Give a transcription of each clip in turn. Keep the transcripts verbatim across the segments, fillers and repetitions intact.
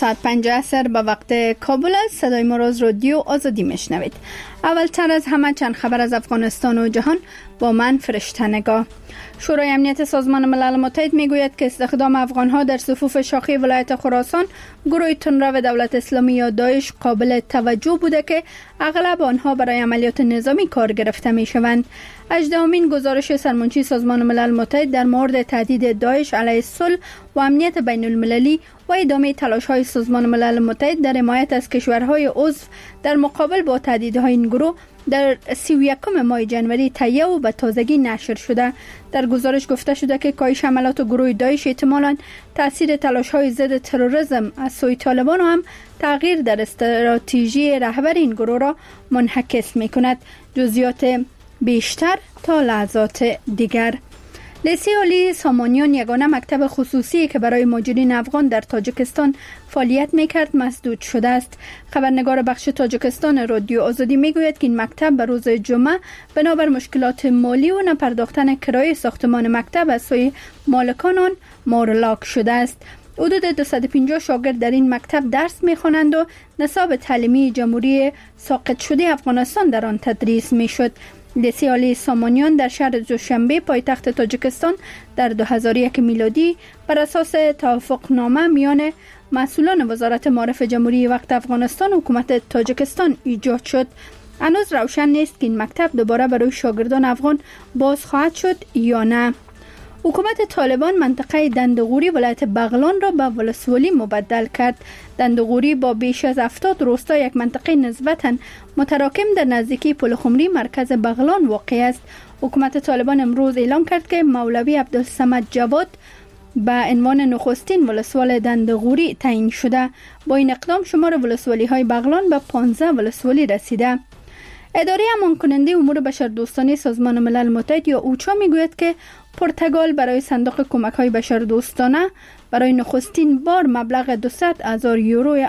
ساعت پنج عصر به وقت کابل است. صدای ما را از رادیو آزادی میشنوید. اولتر از همه چند خبر از افغانستان و جهان با من فرشته نگاه. شورای امنیت سازمان ملل متحد میگوید که استخدام افغانها در صفوف شاخی ولایت خراسان گروه تندرو دولت اسلامی یا داعش قابل توجه بوده که اغلب آنها برای عملیات نظامی کار گرفته میشوند. هجدهمین گزارش سرمنشی سازمان ملل متحد در مورد تهدید داعش علیه صلح و امنیت بین المللی و ادامه تلاش‌های سازمان ملل متحد در حمایت از کشورهای عضو در مقابل با تهدیدهای این گروه در سی و یکم ماه جنوری تهیه و به تازگی نشر شده. در گزارش گفته شده که کاهش حملات گروه داعش احتمالاً تاثیر تلاش‌های ضد تروریسم از سوی طالبان و هم تغییر در استراتژی رهبر این گروه را منعکس می‌کند. جزئیات بیشتر تا لحظات دیگر. لیسه علی سامانیان یگانه مکتب خصوصی که برای مهاجرین افغان در تاجیکستان فعالیت میکرد مسدود شده است. خبرنگار بخش تاجیکستان رادیو آزادی میگوید که این مکتب به روز جمعه بنابر مشکلات مالی و نپرداختن کرایه ساختمان مکتب از سوی مالکان آن مارلاک شده است. حدود دویست و پنجاه شاگرد در این مکتب درس میخوانند و نصاب تعلیمی جمهوری ساقط شده افغانستان در آن تدریس میشد. لیسه علی سامانیان در شهر دوشنبه پایتخت تاجیکستان در دو هزار و یک میلادی بر اساس توافقنامه میان مسئولان وزارت معارف جمهوری وقت افغانستان و حکومت تاجیکستان ایجاد شد. هنوز روشن نیست که این مکتب دوباره برای شاگردان افغان باز خواهد شد یا نه. حکومت طالبان منطقه دندغوری ولایت بغلان را به ولسوالی مبدل کرد. دندغوری با بیش از هفتاد روستا یک منطقه نسبتاً متراکم در نزدیکی پلخمری مرکز بغلان واقع است. حکومت طالبان امروز اعلام کرد که مولوی عبدالصمد جواد به عنوان نخستین ولسوال دندغوری تعیین شده. با این اقدام شمار ولسوالی های بغلان به پانزده ولسوالی رسیده. اداره امان کننده امور بشردوستانه سازمان ملل متحد یا اوچا میگوید که پرتغال برای صندوق کمک های بشردوستانه برای نخستین بار مبلغ دویست هزار یورو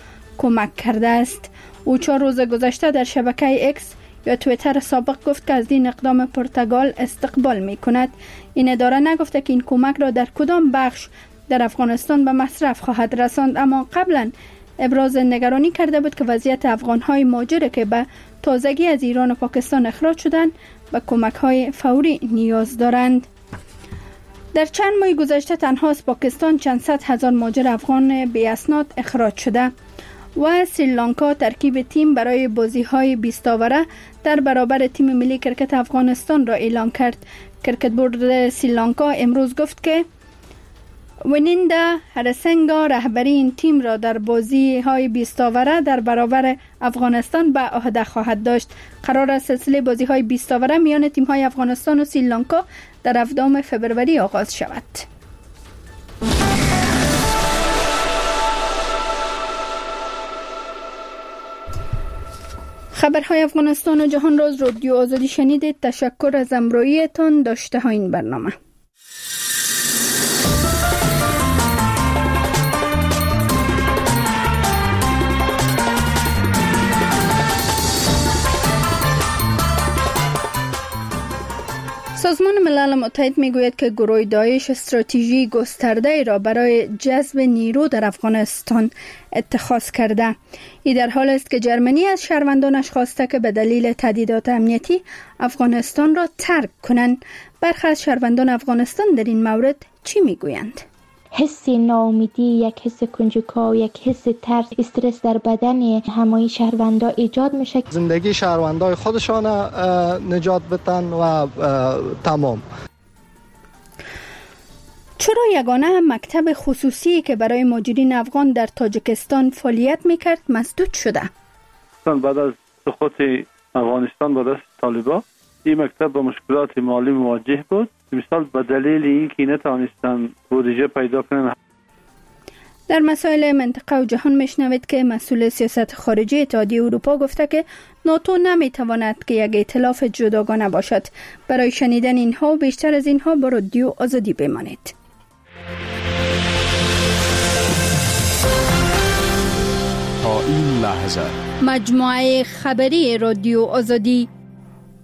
کمک کرده است. اوچا روز گذشته در شبکه اکس یا توییتر سابق گفت که از این اقدام پرتغال استقبال می کند. این اداره نگفته که این کمک را در کدام بخش در افغانستان به مصرف خواهد رساند، اما قبلا ابراز نگرانی کرده بود که وضعیت افغان‌های مهاجر که به تازگی از ایران و پاکستان اخراج شدند به کمک‌های فوری نیاز دارند. در چند ماه گذشته تنها از پاکستان چند صد هزار مهاجر افغان بی اسناد اخراج شده و سریلانکا ترکیب تیم برای بازی‌های بیست آوره در برابر تیم ملی کرکت افغانستان را اعلام کرد. کرکت بورد سریلانکا امروز گفت که وینیندا هرسنگا رهبری این تیم را در بازی‌های بیست آوره در برابر افغانستان به عهده خواهد داشت. قرار است سلسله بازی‌های بیست آوره میان تیم‌های افغانستان و سریلانکا در هفدهم فوریه آغاز شود. خبرهای افغانستان و جهان را از رادیو آزادی شنیدید. تشکر از همراهیتان. داشته ها این برنامه. سازمان ملل متحد میگوید که گروه داعش استراتژی گسترده را برای جذب نیرو در افغانستان اتخاذ کرده. این در حال است که جرمنی از شهروندانش خواسته که به دلیل تهدیدات امنیتی افغانستان را ترک کنند. برخی از شهروندان افغانستان در این مورد چی میگویند؟ حس ناامیدی، یک حس کنجکاو، یک حس ترس، استرس در بدن همه شهروندا ایجاد میشه. زندگی شهروندای خودشان نجات بدن و تمام. چرا یگانه مکتب خصوصی که برای مهاجرین افغان در تاجیکستان فعالیت میکرد مسدود شده؟ بعد از سقوط افغانستان با دست طالبان این مکتب با مشکلات مالی مواجه بود. مثال به دلیل اینکه نتوانستند بودجه پیدا کنند. در مسائل منطقه و جهان میشنوید که مسئول سیاست خارجی اتحادیه اروپا گفته که ناتو نمیتواند که یک ائتلاف جداگانه باشد. برای شنیدن اینها و بیشتر از اینها با رادیو آزادی بمانید. تا این لحظه مجموعه خبری رادیو آزادی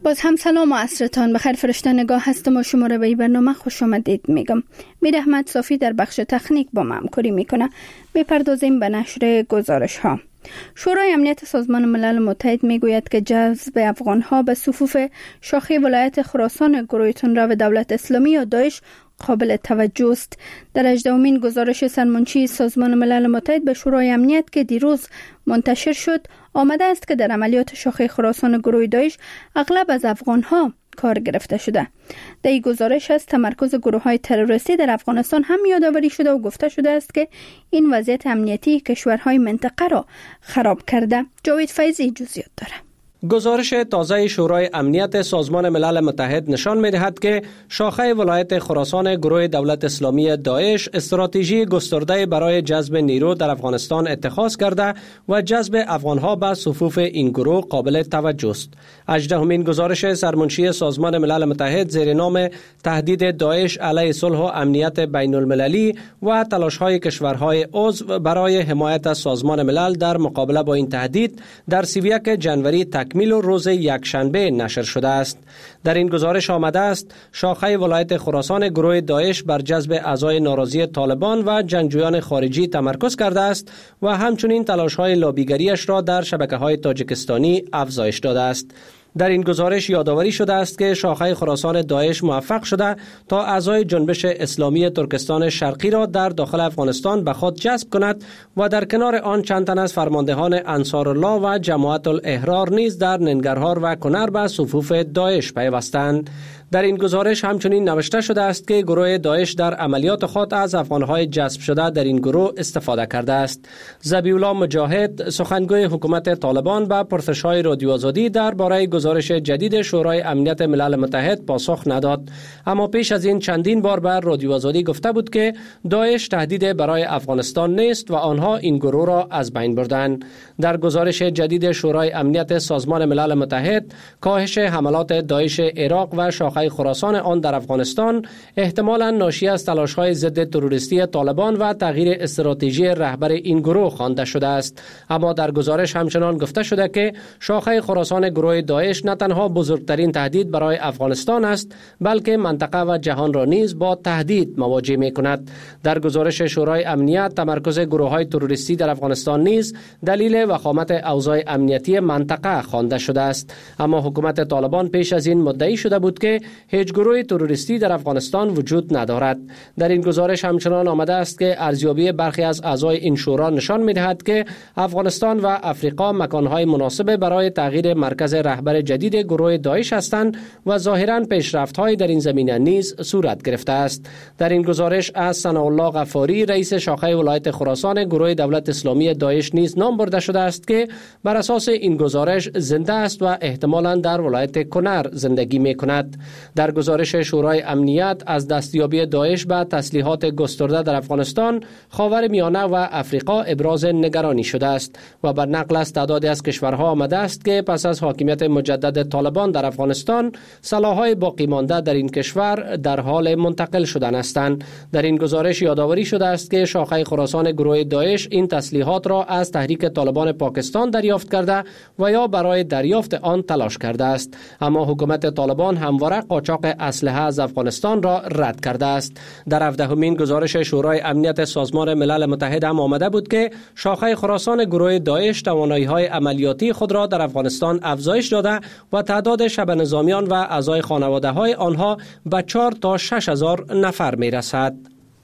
باز هم سلام و عصرتان بخیر. فرشته نگاه هستم و شما را به این برنامه خوش آمدید میگم. میر احمد صافی در بخش تکنیک با ما همکاری میکنه. بپردازیم به نشر گزارش ها. شورای امنیت سازمان ملل متحد میگوید که جذب افغان ها به صفوف شاخه ولایت خراسان گروه تندرو دولت اسلامی یا داعش قابل توجه است. در هجدهمین گزارش سرمنشی سازمان ملل متحد به شورای امنیت که دیروز منتشر شد آمده است که در عملیات شاخه خراسان گروه داعش اغلب از افغان ها کار گرفته شده. در این گزارش از تمرکز گروه های تروریستی در افغانستان هم یادآوری شده و گفته شده است که این وضعیت امنیتی کشورهای منطقه را خراب کرده. جاوید فیضی جزئیات داره. گزارش تازه شورای امنیت سازمان ملل متحد نشان می‌دهد که شاخه ولایت خراسان گروه دولت اسلامی داعش استراتژی گسترده برای جذب نیرو در افغانستان اتخاذ کرده و جذب افغان‌ها به صفوف این گروه قابل توجه است. هجدهمین گزارش سرمنشی سازمان ملل متحد زیر نام تهدید داعش علیه صلح و امنیت بین المللی و تلاش‌های کشورهای عضو برای حمایت از سازمان ملل در مقابله با این تهدید در سی و یک ژانویه تکمیل و روز یکشنبه نشر شده است. در این گزارش آمده است شاخه ولایت خراسان گروه داعش بر جذب اعضای ناراضی طالبان و جنگجویان خارجی تمرکز کرده است و همچنین تلاش‌های لابیگریش را در شبکه‌های تاجیکستانی افزایش داده است. در این گزارش یادآوری شده است که شاخه خراسان داعش موفق شده تا اعضای جنبش اسلامی ترکستان شرقی را در داخل افغانستان به خود جذب کند و در کنار آن چند تن از فرماندهان انصارالله و جماعت الاحرار نیز در ننگرهار و کنر به صفوف داعش پیوستند. در این گزارش همچنین نوشته شده است که گروه داعش در عملیات خود از افغانهای جذب شده در این گروه استفاده کرده است. ذبیح‌الله مجاهد سخنگوی حکومت طالبان به پرسش‌های رادیو آزادی درباره گزارش جدید شورای امنیت ملل متحد پاسخ نداد، اما پیش از این چندین بار به رادیو آزادی گفته بود که داعش تهدید برای افغانستان نیست و آنها این گروه را از بین بردند. در گزارش جدید شورای امنیت سازمان ملل متحد کاهش حملات داعش عراق و شاخه خراسان آن در افغانستان احتمالاً ناشی از تلاش‌های ضد تروریستی طالبان و تغییر استراتژی رهبر این گروه خوانده شده است. اما در گزارش همچنان گفته شده که شاخه خراسان گروه داعش نه تنها بزرگترین تهدید برای افغانستان است بلکه منطقه و جهان را نیز با تهدید مواجه می‌کند. در گزارش شورای امنیت تمرکز گروه‌های تروریستی در افغانستان نیز دلیل وخامت اوضاع امنیتی منطقه خوانده شده است. اما حکومت طالبان پیش از این مدعی شده بود که هیچ گروه تروریستی در افغانستان وجود ندارد. در این گزارش همچنان آمده است که ارزیابی برخی از اعضای این شورا نشان می‌دهد که افغانستان و افریقا مکان‌های مناسب برای تغییر مرکز رهبر جدید گروه داعش هستند و ظاهراً پیشرفت‌های در این زمینه نیز صورت گرفته است. در این گزارش از ثناءالله غفاری رئیس شاخه ولایت خراسان گروه دولت اسلامی داعش نیز نام برده شده است که بر اساس این گزارش زنده است و احتمالاً در ولایت کنر زندگی می‌کند. در گزارش شورای امنیت از دستیابی داعش به تسلیحات گسترده در افغانستان، خاورمیانه و افریقا ابراز نگرانی شده است و بر نقل از تعدادی از کشورها آمده است که پس از حاکمیت مجدد طالبان در افغانستان سلاح‌های باقی مانده در این کشور در حال منتقل شدن هستند. در این گزارش یادآوری شده است که شاخه خراسان گروه داعش این تسلیحات را از تحریک طالبان پاکستان دریافت کرده و یا برای دریافت آن تلاش کرده است، اما حکومت طالبان همواره قاچاق اسلحه از افغانستان را رد کرده است. در هفدهمین گزارش شورای امنیت سازمان ملل متحد هم آمده بود که شاخه خراسان گروه داعش توانایی‌های عملیاتی خود را در افغانستان افزایش داده و تعداد شب نظامیان و اعضای خانواده‌های آنها به چهار تا شش هزار نفر می‌رسد.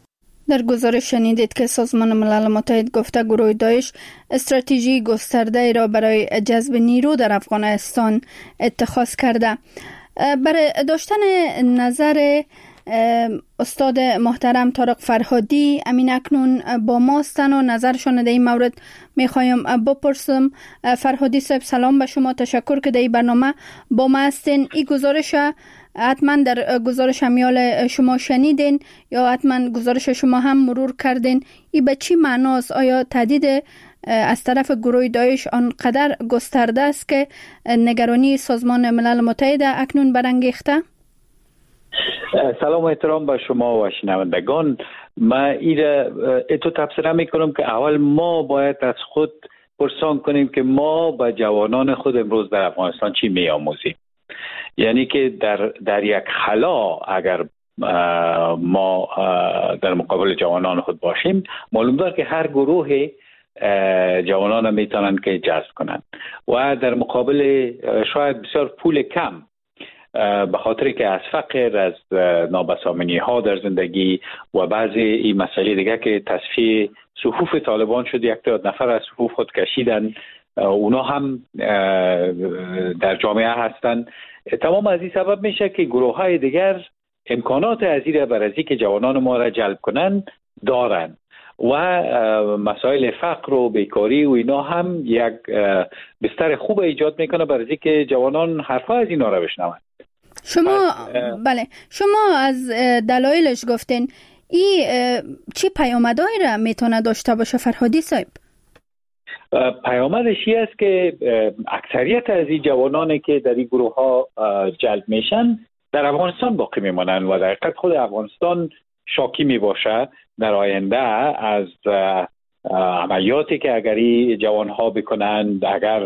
در گزارش شنیدید که سازمان ملل متحد گفته گروه داعش استراتژی گسترده را برای جذب نیرو در افغانستان اتخاذ کرده. برای داشتن نظر استاد محترم طارق فرهادی امین اکنون با ما هستند و نظرشان در این مورد میخوایم بپرسم. فرهادی صاحب سلام به شما، تشکر که در این برنامه با ما هستین. این گزارش حتما در گزارش همیال شما شنیدین یا حتما گزارش شما هم مرور کردین. این به چی معناست؟ آیا تهدید از طرف گروه داعش آنقدر گسترده است که نگرانی سازمان ملل متحد اکنون برانگیخته؟ سلام و احترام به شما و شنوندگان. من ایره اتو تبصره میکنم که اول ما باید از خود پرسان کنیم که ما با جوانان خود امروز در افغانستان چی میآموزیم. یعنی که در در یک خلا اگر ما در مقابل جوانان خود باشیم، معلوم دار که هر گروه جوانان میتونن که جذب کنن و در مقابل شاید بسیار پول کم، به خاطر که از فقر، از نابسامانی ها در زندگی و بعضی این مسئله دیگه که تصفیه صفوف طالبان شد، یک تا نفر از صفوف خود کشیدن، اونا هم در جامعه هستن. تمام از این سبب میشه که گروه های دیگر امکانات ازیره برای که جوانان ما را جلب کنن دارن و مسائل فقر و بیکاری و اینا هم یک بستر خوب ایجاد میکنه برای که جوانان حرفا از اینا را بشنون. شما بله شما از دلایلش گفتین، این چی پیامدهایی را میتونه داشته باشه فرهادی صاحب؟ پیامدش این است که اکثریت از این جوانانی که در این گروه ها جلب میشن در افغانستان باقی میمانن و در حقیقت خود افغانستان شاکی میباشه در آینده از عملیاتی که اگری جوان ها بکنند، اگر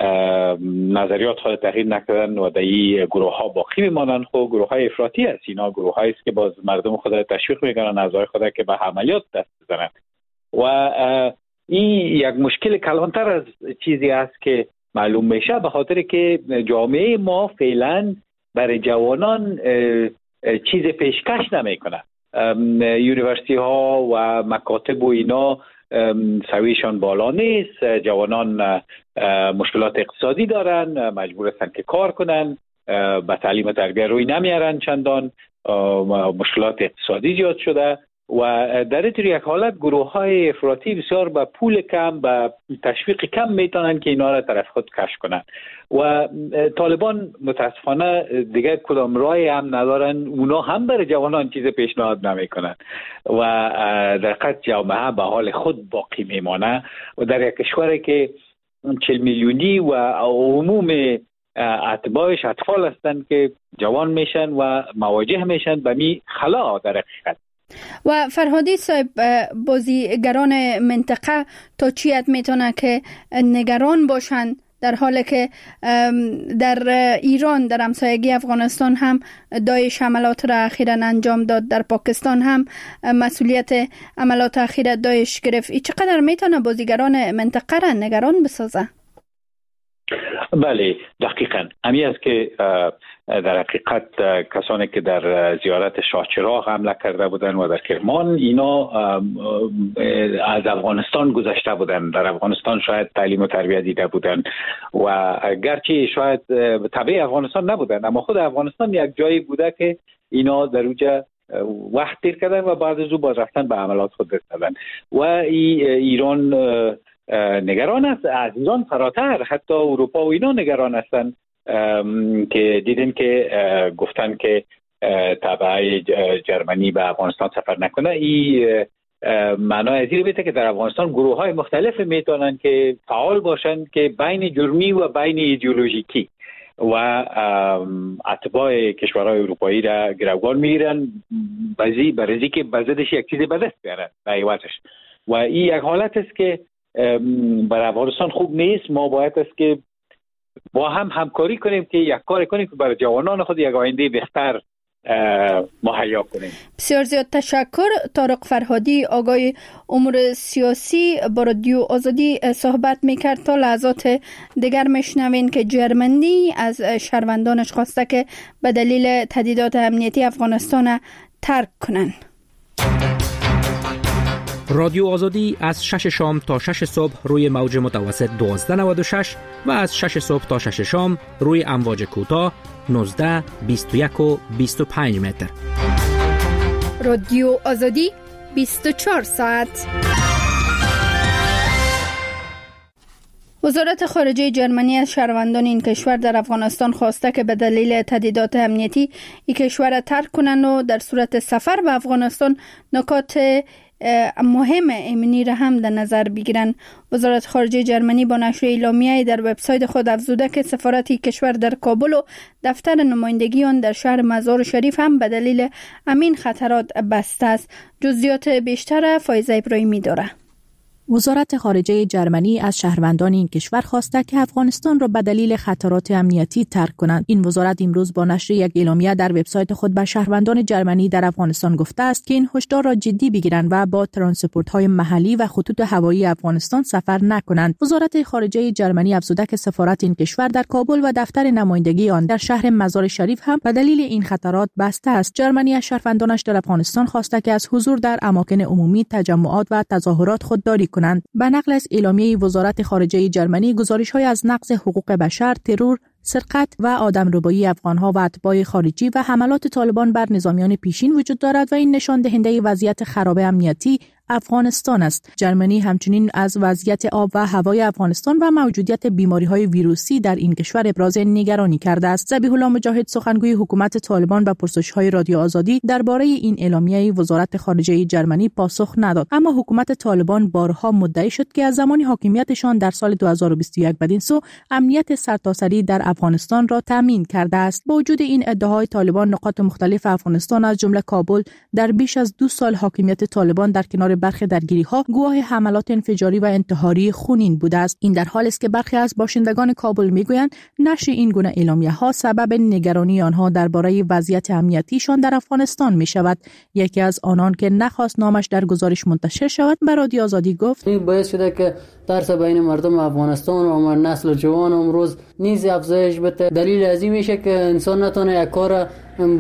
نظریات خود تغییر نکردن و در این گروه ها باقی میمانند. خب گروه های افراطی هست، اینا گروه هایی است که باز مردم خود را تشویق میکنن، اعضای خود که به عملیات دست بزنند و این یک مشکل کلانتر از چیزی است که معلوم میشه، به خاطر که جامعه ما فعلا برای جوانان چیز پیشکش نمیکنه. یونیورسیتی ها و مکاتب و اینا سویشان بالا نیست، جوانان مشکلات اقتصادی دارن، مجبور هستن که کار کنن، به تعلیم و تربیه روی نمیارن، چندان مشکلات اقتصادی زیاد شده و در این یک حالت گروه های افراطی بسیار با پول کم، با تشویق کم میتونن که اینا را طرف خود کش کنن و طالبان متاسفانه دیگه کدام راهی هم ندارن، اونا هم برای جوانان چیز پیشنهاد نمیکنن و در حقیقت جامعه به حال خود باقی میمانه و در یک کشوری که چهل میلیونی و عموم اتباعش اطفال هستند که جوان میشن و مواجه میشن به می خلا در حقیقت. و فرهادی صاحب، بازیگران منطقه تا چی حد میتونه که نگران باشند در حالی که در ایران، در همسایگی افغانستان هم داعش عملات را اخیراً انجام داد، در پاکستان هم مسئولیت عملات اخیر داعش گرفت، ای چقدر میتونه بازیگران منطقه را نگران بسازه؟ بله دقیقاً همین است که در حقیقت کسانی که در زیارت شاه چراغ حمله کرده بودن و در کرمان، اینا از افغانستان گذشته بودن، در افغانستان شاید تعلیم و تربیت دیده بودن و گرچه شاید تبع افغانستان نبودن، اما خود افغانستان یک جایی بوده که اینا در اونجا وقت تیر کردن و بعد از او باز رفتن به عملات خود رسیدن و ایران نگران است. از ایران فراتر حتی اروپا و اینا نگران هستند که دیدن که گفتن که تبع جرمنی به افغانستان سفر نکنه. این معنای از این بیته که در افغانستان گروه های مختلف میتونن که فعال باشن که بین جرمی و بین ایدئولوژیکی و اتباع کشورهای اروپایی را گروگان میگیرن بعضی برای که بزدش یک چیز به دست بیارن به عوضش و این یک حالت است که برای افغانستان خوب نیست. ما باید است که با هم همکاری کنیم که یک کار کنیم که برای جوانان خود یک آینده بهتر مهیا کنیم. بسیار زیاد تشکر. طارق فرهادی، آقای امور سیاسی، با رادیو آزادی صحبت میکرد. تا لحظات دیگر میشنوین که جرمنی از شهروندانش خواسته که به دلیل تهدیدات امنیتی افغانستان ترک کنند. رادیو آزادی از شش شام تا شش صبح روی موج متوسط دوازده نود و شش و از شش صبح تا شش شام روی امواج کوتاه نوزده، بیست و یک و بیست و پنج متر. رادیو آزادی بیست و چهار ساعت. وزارت خارجه جرمنی از شهروندان این کشور در افغانستان خواسته که به دلیل تهدیدات امنیتی این کشور را ترک کنند و در صورت سفر به افغانستان نکات مهم امنی را هم در نظر بگیرن. وزارت خارجه جرمنی با نشر اعلامیه‌ای در وبسایت خود افزوده که سفارت کشور در کابل و دفتر نمایندگی آن در شهر مزار شریف هم به دلیل امین خطرات بسته است. جزئیات بیشتر فایزه ابراهیمی داره. وزارت خارجه جرمنی از شهروندان این کشور خواسته که افغانستان را به دلیل خطرات امنیتی ترک کنند. این وزارت امروز با نشر یک اعلامیه در وبسایت خود به شهروندان جرمنی در افغانستان گفته است که این هشدار را جدی بگیرند و با ترانسپورت‌های محلی و خطوط هوایی افغانستان سفر نکنند. وزارت خارجه جرمنی افزوده که سفارت این کشور در کابل و دفتر نمایندگی آن در شهر مزار شریف هم به دلیل این خطرات بسته است. جرمنی از شهروندانش در افغانستان خواسته که از حضور در اماکن عمومی، تجمعات و تظاهرات خودداری کنند. به نقل از اعلامیه وزارت خارجه جرمنی، گزارش‌های از نقض حقوق بشر، ترور، سرقت و آدمربایی افغان‌ها و اتباع خارجی و حملات طالبان بر نظامیان پیشین وجود دارد و این نشان دهنده وضعیت خراب امنیتی افغانستان است. جرمنی همچنین از وضعیت آب و هوای افغانستان و موجودیت بیماری‌های ویروسی در این کشور ابراز نگرانی کرده است. ذبیح الله مجاهد، سخنگوی حکومت طالبان، به پرسش‌های رادیو آزادی درباره این اعلامیه وزارت خارجه جرمنی پاسخ نداد، اما حکومت طالبان بارها مدعی شد که از زمان حاکمیتشان در سال دو هزار و بیست و یک بدین سو امنیت سرتاسری در افغانستان را تامین کرده است. با وجود این ادعاهای طالبان، نقاط مختلف افغانستان از جمله کابل در بیش از دو سال حاکمیت طالبان در کنار برخی درگیری‌ها گواه حملات انفجاری و انتحاری خونین بوده است. این در حالی است که برخی از باشندگان کابل میگویند نشر این گونه اعلامیه‌ها سبب نگرانی آنها درباره وضعیت امنیتیشان در افغانستان می‌شود. یکی از آنان که نخواست نامش در گزارش منتشر شود به رادیو آزادی گفت: این باعث شده که ترس بین مردم افغانستان و نسل جوان امروز نیز افزایش بده. دلیل از این میشه که انسان نتونه یک کار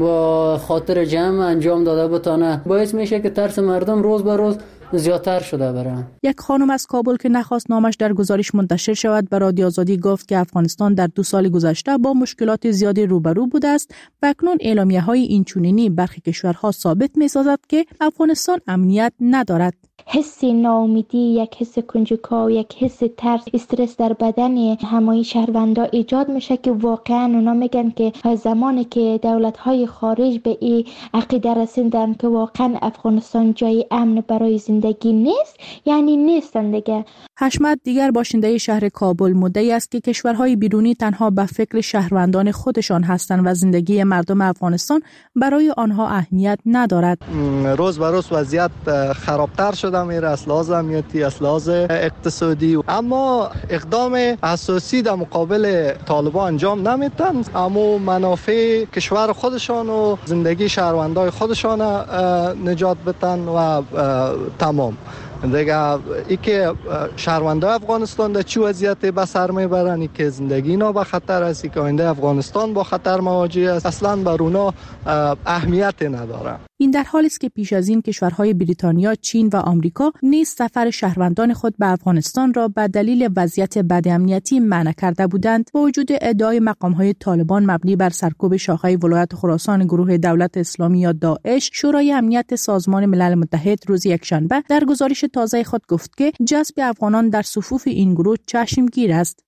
با خاطر جمع انجام داده بتونه، باعث میشه که ترس مردم روز به روز زیادتر شده بره. یک خانم از کابل که نخواست نامش در گزارش منتشر شود به رادیو آزادی گفت که افغانستان در دو سال گذشته با مشکلات زیادی روبرو بوده است و اکنون اعلامیه‌های اینچنینی برخی کشورها ثابت می‌سازد که افغانستان امنیت ندارد. حس ناامیدی، یک حس کنجکاو، یک حس ترس، استرس در بدن همه شهروندا ایجاد میشه که واقعا اونا میگن که زمانی که دولت‌های خارج به این عقیده رسیدن که واقعا افغانستان جای امن برای زندگی نیست، یعنی نیستن دیگه. حشمت، دیگر باشنده شهر کابل، مدعی است که کشورهای بیرونی تنها به فکر شهروندان خودشان هستند و زندگی مردم افغانستان برای آنها اهمیت ندارد. روز به روز وضعیت خرابتر شده میره، از لحاظ امنیتی، از لحاظ اقتصادی، اما اقدام اساسی در مقابل طالبان انجام نمیدن. اما منافع کشور خودشان و زندگی شهروندای خودشان نجات بدن و تمام. دیگه ای که شهروندان افغانستان در چه وضعیتی به سر میبرن، ای که زندگی اینا به خطر است، ای که آینده افغانستان با خطر مواجه است، اصلا بر اونا اهمیت نداره. این در حالی است که پیش از این کشورهای بریتانیا، چین و آمریکا نیز سفر شهروندان خود به افغانستان را به دلیل وضعیت بد امنیتی منع کرده بودند. با وجود ادعای مقام‌های طالبان مبنی بر سرکوب شاخه ولایت خراسان گروه دولت اسلامی یا داعش، شورای امنیت سازمان ملل متحد روز یکشنبه در گزارش تازه خود گفت که جذب افغانان در صفوف این گروه چشمگیر است.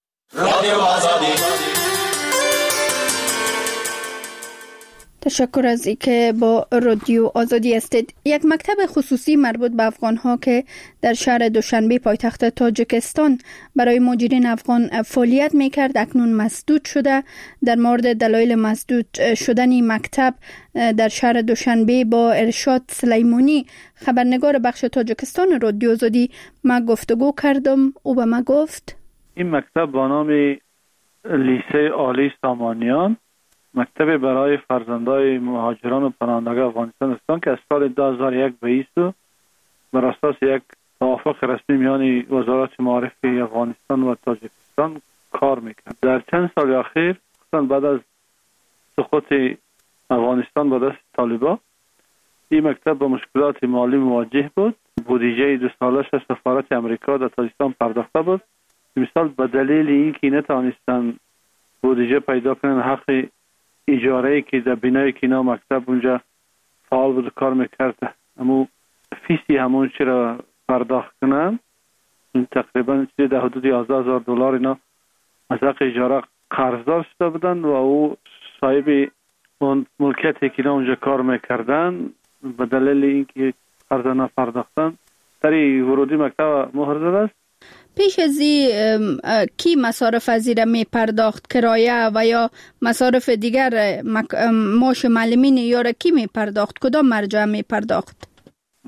تشکر از اینکه با رادیو آزادی هستید. یک مکتب خصوصی مربوط به افغان‌ها که در شهر دوشنبه پایتخت تاجیکستان برای مهاجرین افغان فعالیت می‌کرد اکنون مسدود شده. در مورد دلایل مسدود شدن این مکتب در شهر دوشنبه با ارشاد سلیمانی، خبرنگار بخش تاجیکستان رادیو آزادی، ما گفتگو کردم. او به ما گفت این مکتب با نام لیسه عالی سامانیان، مکتب برای فرزندای مهاجران و پناهندگان افغانستان است که از سال دو هزار و یک به ایستو بر اساس یک توافق رسمی میان وزارت معارفه افغانستان و تاجیکستان کار میکرد. در چند سال اخیر، خصوصا بعد از سقوط افغانستان به دست طالبان، این مکتب با مشکلات مالی مواجه بود. بودجه دو سالش از سفارت امریکا در تاجیکستان پرداخته بود. مثال به دلیل اینکه نتوانستن بودجه پیدا کنن، حق اجاره که در بینای کینا مکتب اونجا فعال بود کار میکرد، اما فیسی همون چی را پرداخت کنن، این تقریبا در حدود یازده هزار دلار اینا از حق اجاره قرضدار شده بودن و او صاحب اون ملکیتی که اینا اونجا کار میکردن به دلیل اینکه قرض نپرداختن در ورودی مکتب مهر زده است. پیش از این کی مصارف از این را می پرداخت؟ کرایه و یا مصارف دیگر، معاش معلمین یا را کی می پرداخت؟ کدام مرجع می پرداخت؟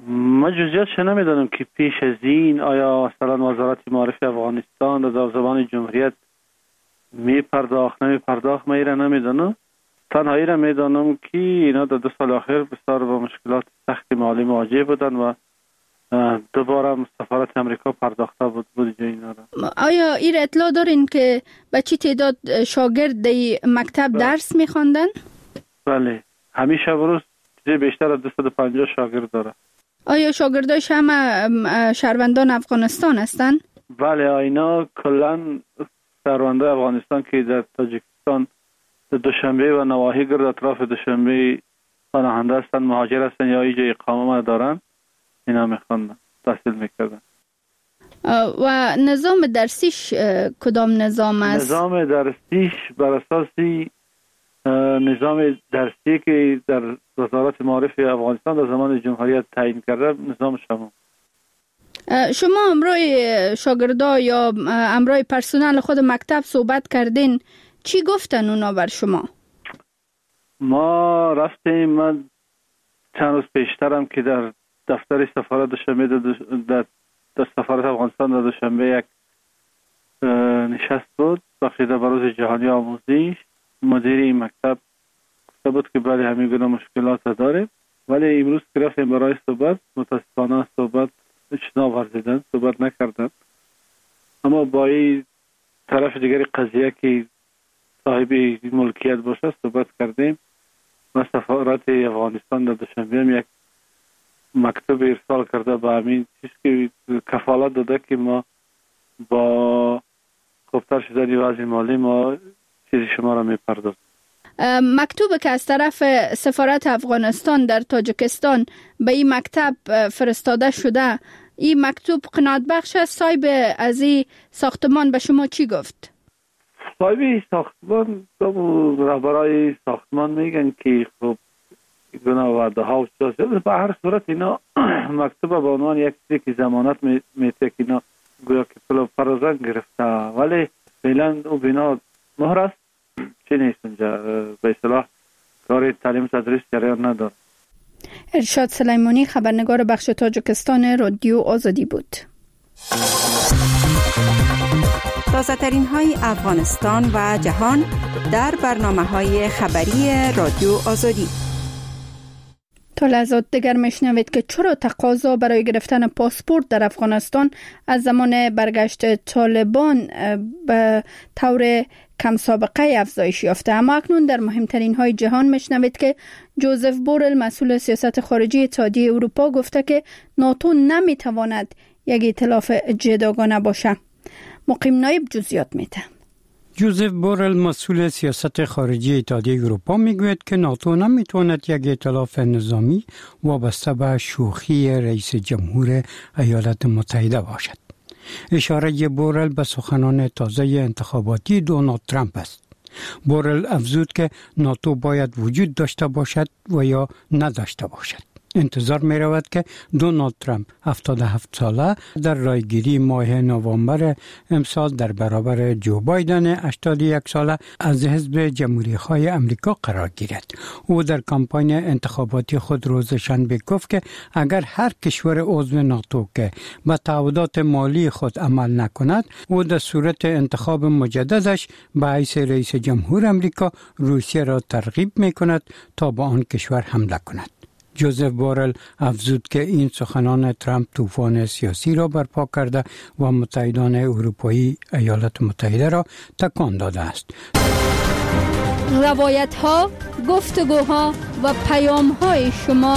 ما جزئیاتش نمیدونم که پیش از این آیا مثلا وزارت معارف افغانستان در زمان جمهوریت می پرداخت نمی پرداخت ما ایره نمیدونم. تنها ایره میدونم که اینا در دو سال آخر بسیار با مشکلات سخت مالی مواجه بودن و دوباره سفارت امریکا پرداخته بود بود جای اینا را. آیا ایر اطلاع دارین که به چی تعداد شاگرد در مکتب درس میخواندن؟ بله، همیشه بروز بیشتر از دویست و پنجاه شاگرد داره. آیا شاگرداش همه شهروندان افغانستان هستن؟ بله، اینا کلن شهروندان افغانستان که در تاجیکستان در دوشنبه و نواحی گرد اطراف دوشنبه پناهنده هستن، مهاجر هستن یا اینجا اقامه دارن، اینا میخوندن، تحصیل میکردن. و نظام درسیش کدام نظام است؟ نظام درسیش بر اساسی نظام درسی که در وزارت معارف افغانستان در زمان جمهوریت تعیین کرده نظام شما. شما امروی شاگردا یا امروی پرسنل خود مکتب صحبت کردین، چی گفتن اونا بر شما؟ ما رفتیم، من چند روز پیشترم که در دفتر سفارت دوشنبه در, در سفارت افغانستان در دوشنبه یک نشست بود بخشیده بر روز جهانی آموزش. مدیر این مکتب گفته بود که بله همین گونه مشکلات داره، ولی امروز که رفتیم برای صحبت متاسفانه صحبت چنا ورزیدن، صحبت نکردن. اما با این طرف دیگری قضیه که صاحب ملکیت باشه صحبت کردیم و سفارت افغانستان در دوشنبه هم یک مکتوب ارسال کرده به همین چیز که کفالت داده که ما با خوبتر شدن وضع مالی ما چیزی شما را میپردازیم. مکتوب که از طرف سفارت افغانستان در تاجیکستان به این مکتب فرستاده شده، این مکتوب قناعت بخش است؟ صاحب از این ساختمان به شما چی گفت؟ صاحب ساختمان رهبرای ساختمان میگن که خب گناه وعده ها و چیزا به هر صورت اینا مکتوب به عنوان یک چیزی که ضمانت میته که اینا گویا که پلو پرازن گرفته، ولی فعلا او بنا مهر است، چی نیست اونجا به اصطلاح کار تعلیم تدریس جریان نداره. ارشاد سلیمانی، خبرنگار بخش تاجیکستان رادیو آزادی بود. تازه ترین های افغانستان و جهان در برنامه های خبری رادیو آزادی. تا لحظات دیگر میشنوید که چرا تقاضا برای گرفتن پاسپورت در افغانستان از زمان برگشت طالبان به طور کم سابقه افزایش یافته. اما اکنون در مهمترین های جهان میشنوید که جوزف بورل، مسئول سیاست خارجی اتحادیه اروپا، گفته که ناتو نمیتواند یک ائتلاف جداگانه باشه. مقیم نایب جزئیات میده. جوزف بورل، مسئول سیاست خارجی اتحادیه اروپا، میگوید که ناتو نمیتواند یک ائتلاف نظامی وابسته به شوخی رئیس جمهور ایالات متحده باشد. اشاره بورل به سخنان تازه انتخاباتی دونالد ترامپ است. بورل افزود که ناتو باید وجود داشته باشد و یا نداشته باشد. انتظار می رود که دونالد ترامپ هفتاد و هفت ساله در رایگیری ماه نوامبر امسال در برابر جو بایدن هشتاد و یک ساله از حزب جمهوری خواه امریکا قرار گیرد. او در کمپاین انتخاباتی خود روز شنبه گفت که اگر هر کشور عضو ناتو که به تعهدات مالی خود عمل نکند، او در صورت انتخاب مجددش به حیث رئیس جمهور امریکا روسیه را ترغیب می کند تا به آن کشور حمله کند. جوزف بورل افزود که این سخنان ترامپ طوفان سیاسی را برپا کرده و متحدان اروپایی ایالات متحده را تکان داده است. روایت ها، گفتگوها و پیام های شما.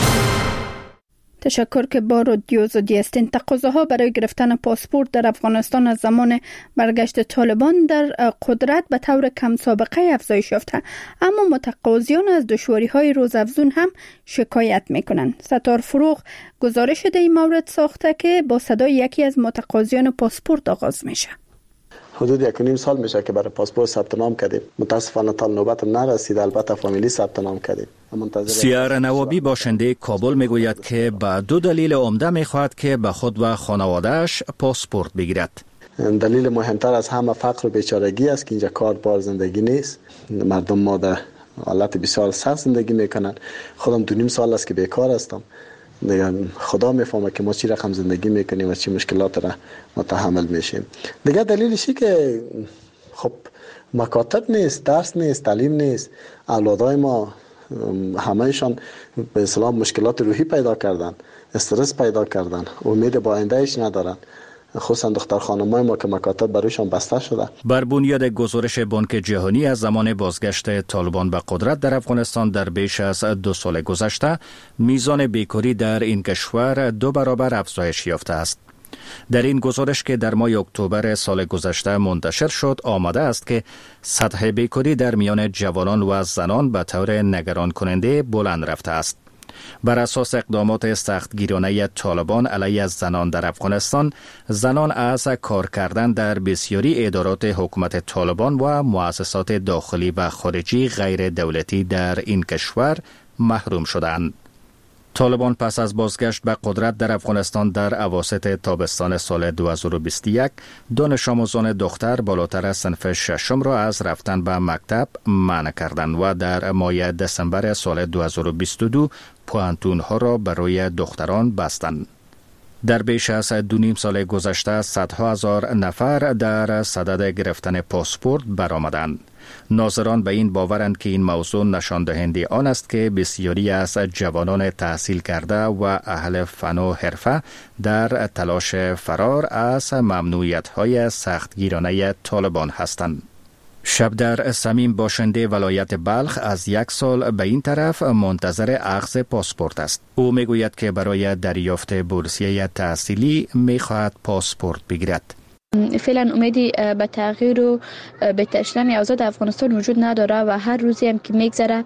تشکر که با رادیو آزادی هستین. تقاضاها برای گرفتن پاسپورت در افغانستان از زمان برگشت طالبان در قدرت به طور کم سابقه افزایش یافته، اما متقاضیان از دشواری‌های روزافزون هم شکایت می‌کنند. ستار فروغ گزارش در این مورد ساخته که با صدای یکی از متقاضیان پاسپورت آغاز میشه. حدود یک و نیم سال میشه که برای پاسپورت ثبت نام کردیم. متاسفانه تا نوبت نرسید. البته فامیلی ثبت نام کردیم. سیار نوابی باشنده کابل میگوید که به دو دلیل عمده میخواهد که به خود و خانوادهش پاسپورت بگیرد. دلیل مهمتر از همه فقر و بیچارگی است که اینجا کار بار زندگی نیست. مردم ما در حالت بسیار سخت زندگی میکنن. خودم دو نیم سال است که بیکار هستم. دیگه خدا میفهمه که ما چی رقم زندگی میکنیم و چی مشکلات را متحمل میشیم. دیگه دلیلشی که خب مکاتب نیست، درس نیست، تعلیم نیست. اولادای ما همهشان به اصطلاح مشکلات روحی پیدا کردن، استرس پیدا کردن، امید با آیندهش ندارن، خصوصا دختر خانمای ما که مکاتب برایشان بسته شده. بر بنیاد گزارش بانک جهانی از زمان بازگشت طالبان به قدرت در افغانستان در بیش از دو سال گذشته، میزان بیکاری در این کشور دو برابر افزایش یافته است. در این گزارش که در ماه اکتبر سال گذشته منتشر شد آمده است که سطح بیکاری در میان جوانان و زنان به طور نگران کننده بلند رفته است. بر اساس اقدامات سختگیرانه طالبان علیه زنان در افغانستان، زنان از کار کردن در بسیاری ادارات حکومت طالبان و مؤسسات داخلی و خارجی غیر دولتی در این کشور محروم شدند. طالبان پس از بازگشت به قدرت در افغانستان در اواسط تابستان سال دو هزار و بیست و یک دانش آموزان دختر بالاتر از صنف ششم را از رفتن به مکتب منع کردند و در ماه دسامبر سال دو هزار و بیست و دو پوانتون ها را برای دختران بستند. در بیش از دو نیم سال گذشته صدها هزار نفر در صدد گرفتن پاسپورت برآمدند. ناظران به این باورند که این موضوع نشان دهنده آن است که بسیاری از جوانان تحصیل کرده و اهل فن و حرفه در تلاش فرار از ممنوعیت‌های سختگیرانه طالبان هستند. شبدر صمیم باشنده ولایت بلخ از یک سال به این طرف منتظر اخذ پاسپورت است. او میگوید که برای دریافت بورسیه تحصیلی میخواهد پاسپورت بگیرد. فعلا امیدی به تغییر و به تشدید اوضاع افغانستان وجود نداره و هر روزی هم که میگذره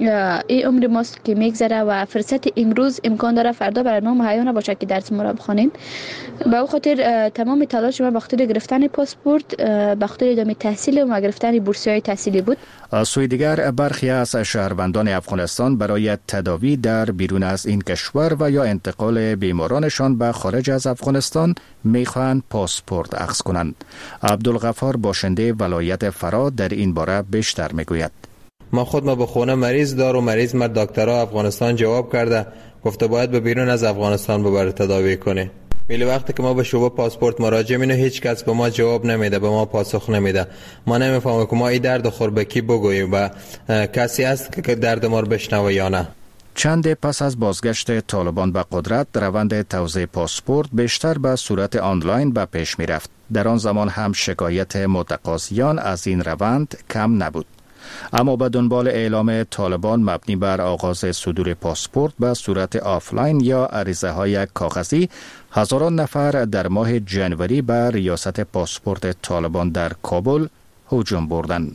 این عمر ماست که میگذره و فرصت امروز امکان داره فردا برای ما مهیا نباشه که درس ما را بخوانیم. به او خاطر تمام تلاش ما به خاطر گرفتن پاسپورت، به خاطر ادامه تحصیل و گرفتن بورسیه‌های تحصیلی بود. از سوی دیگر برخی از شهروندان افغانستان برای تداوی در بیرون از این کشور و یا انتقال بیمارانشان به خارج از افغانستان میخواهند پاسپورت اخذ کنند. عبدالغفار باشنده ولایت فرا در این باره بیشتر میگوید. ما خود ما به خونه مریض دار و مریض مرد دکترها افغانستان جواب کرده گفته باید به بیرون از افغانستان ببره تداوی کنه. ولی وقتی که ما به شعبه پاسپورت مراجعه می‌کنیم هیچ کس به ما جواب نمیده، به ما پاسخ نمیده. ما نمیفهمیم که ما این درد خور به کی بگوییم و کسی هست که درد ما رو بشنوه یا نه. چند پس از بازگشت طالبان به قدرت، روند توزیع پاسپورت بیشتر به صورت آنلاین به پیش می‌رفت. در آن زمان هم شکایت متقاضیان از این روند کم نبود. اما به دنبال اعلام طالبان مبنی بر آغاز صدور پاسپورت به صورت آفلاین یا عریضه های کاغذی، هزاران نفر در ماه جنوری به ریاست پاسپورت طالبان در کابل هجوم بردند.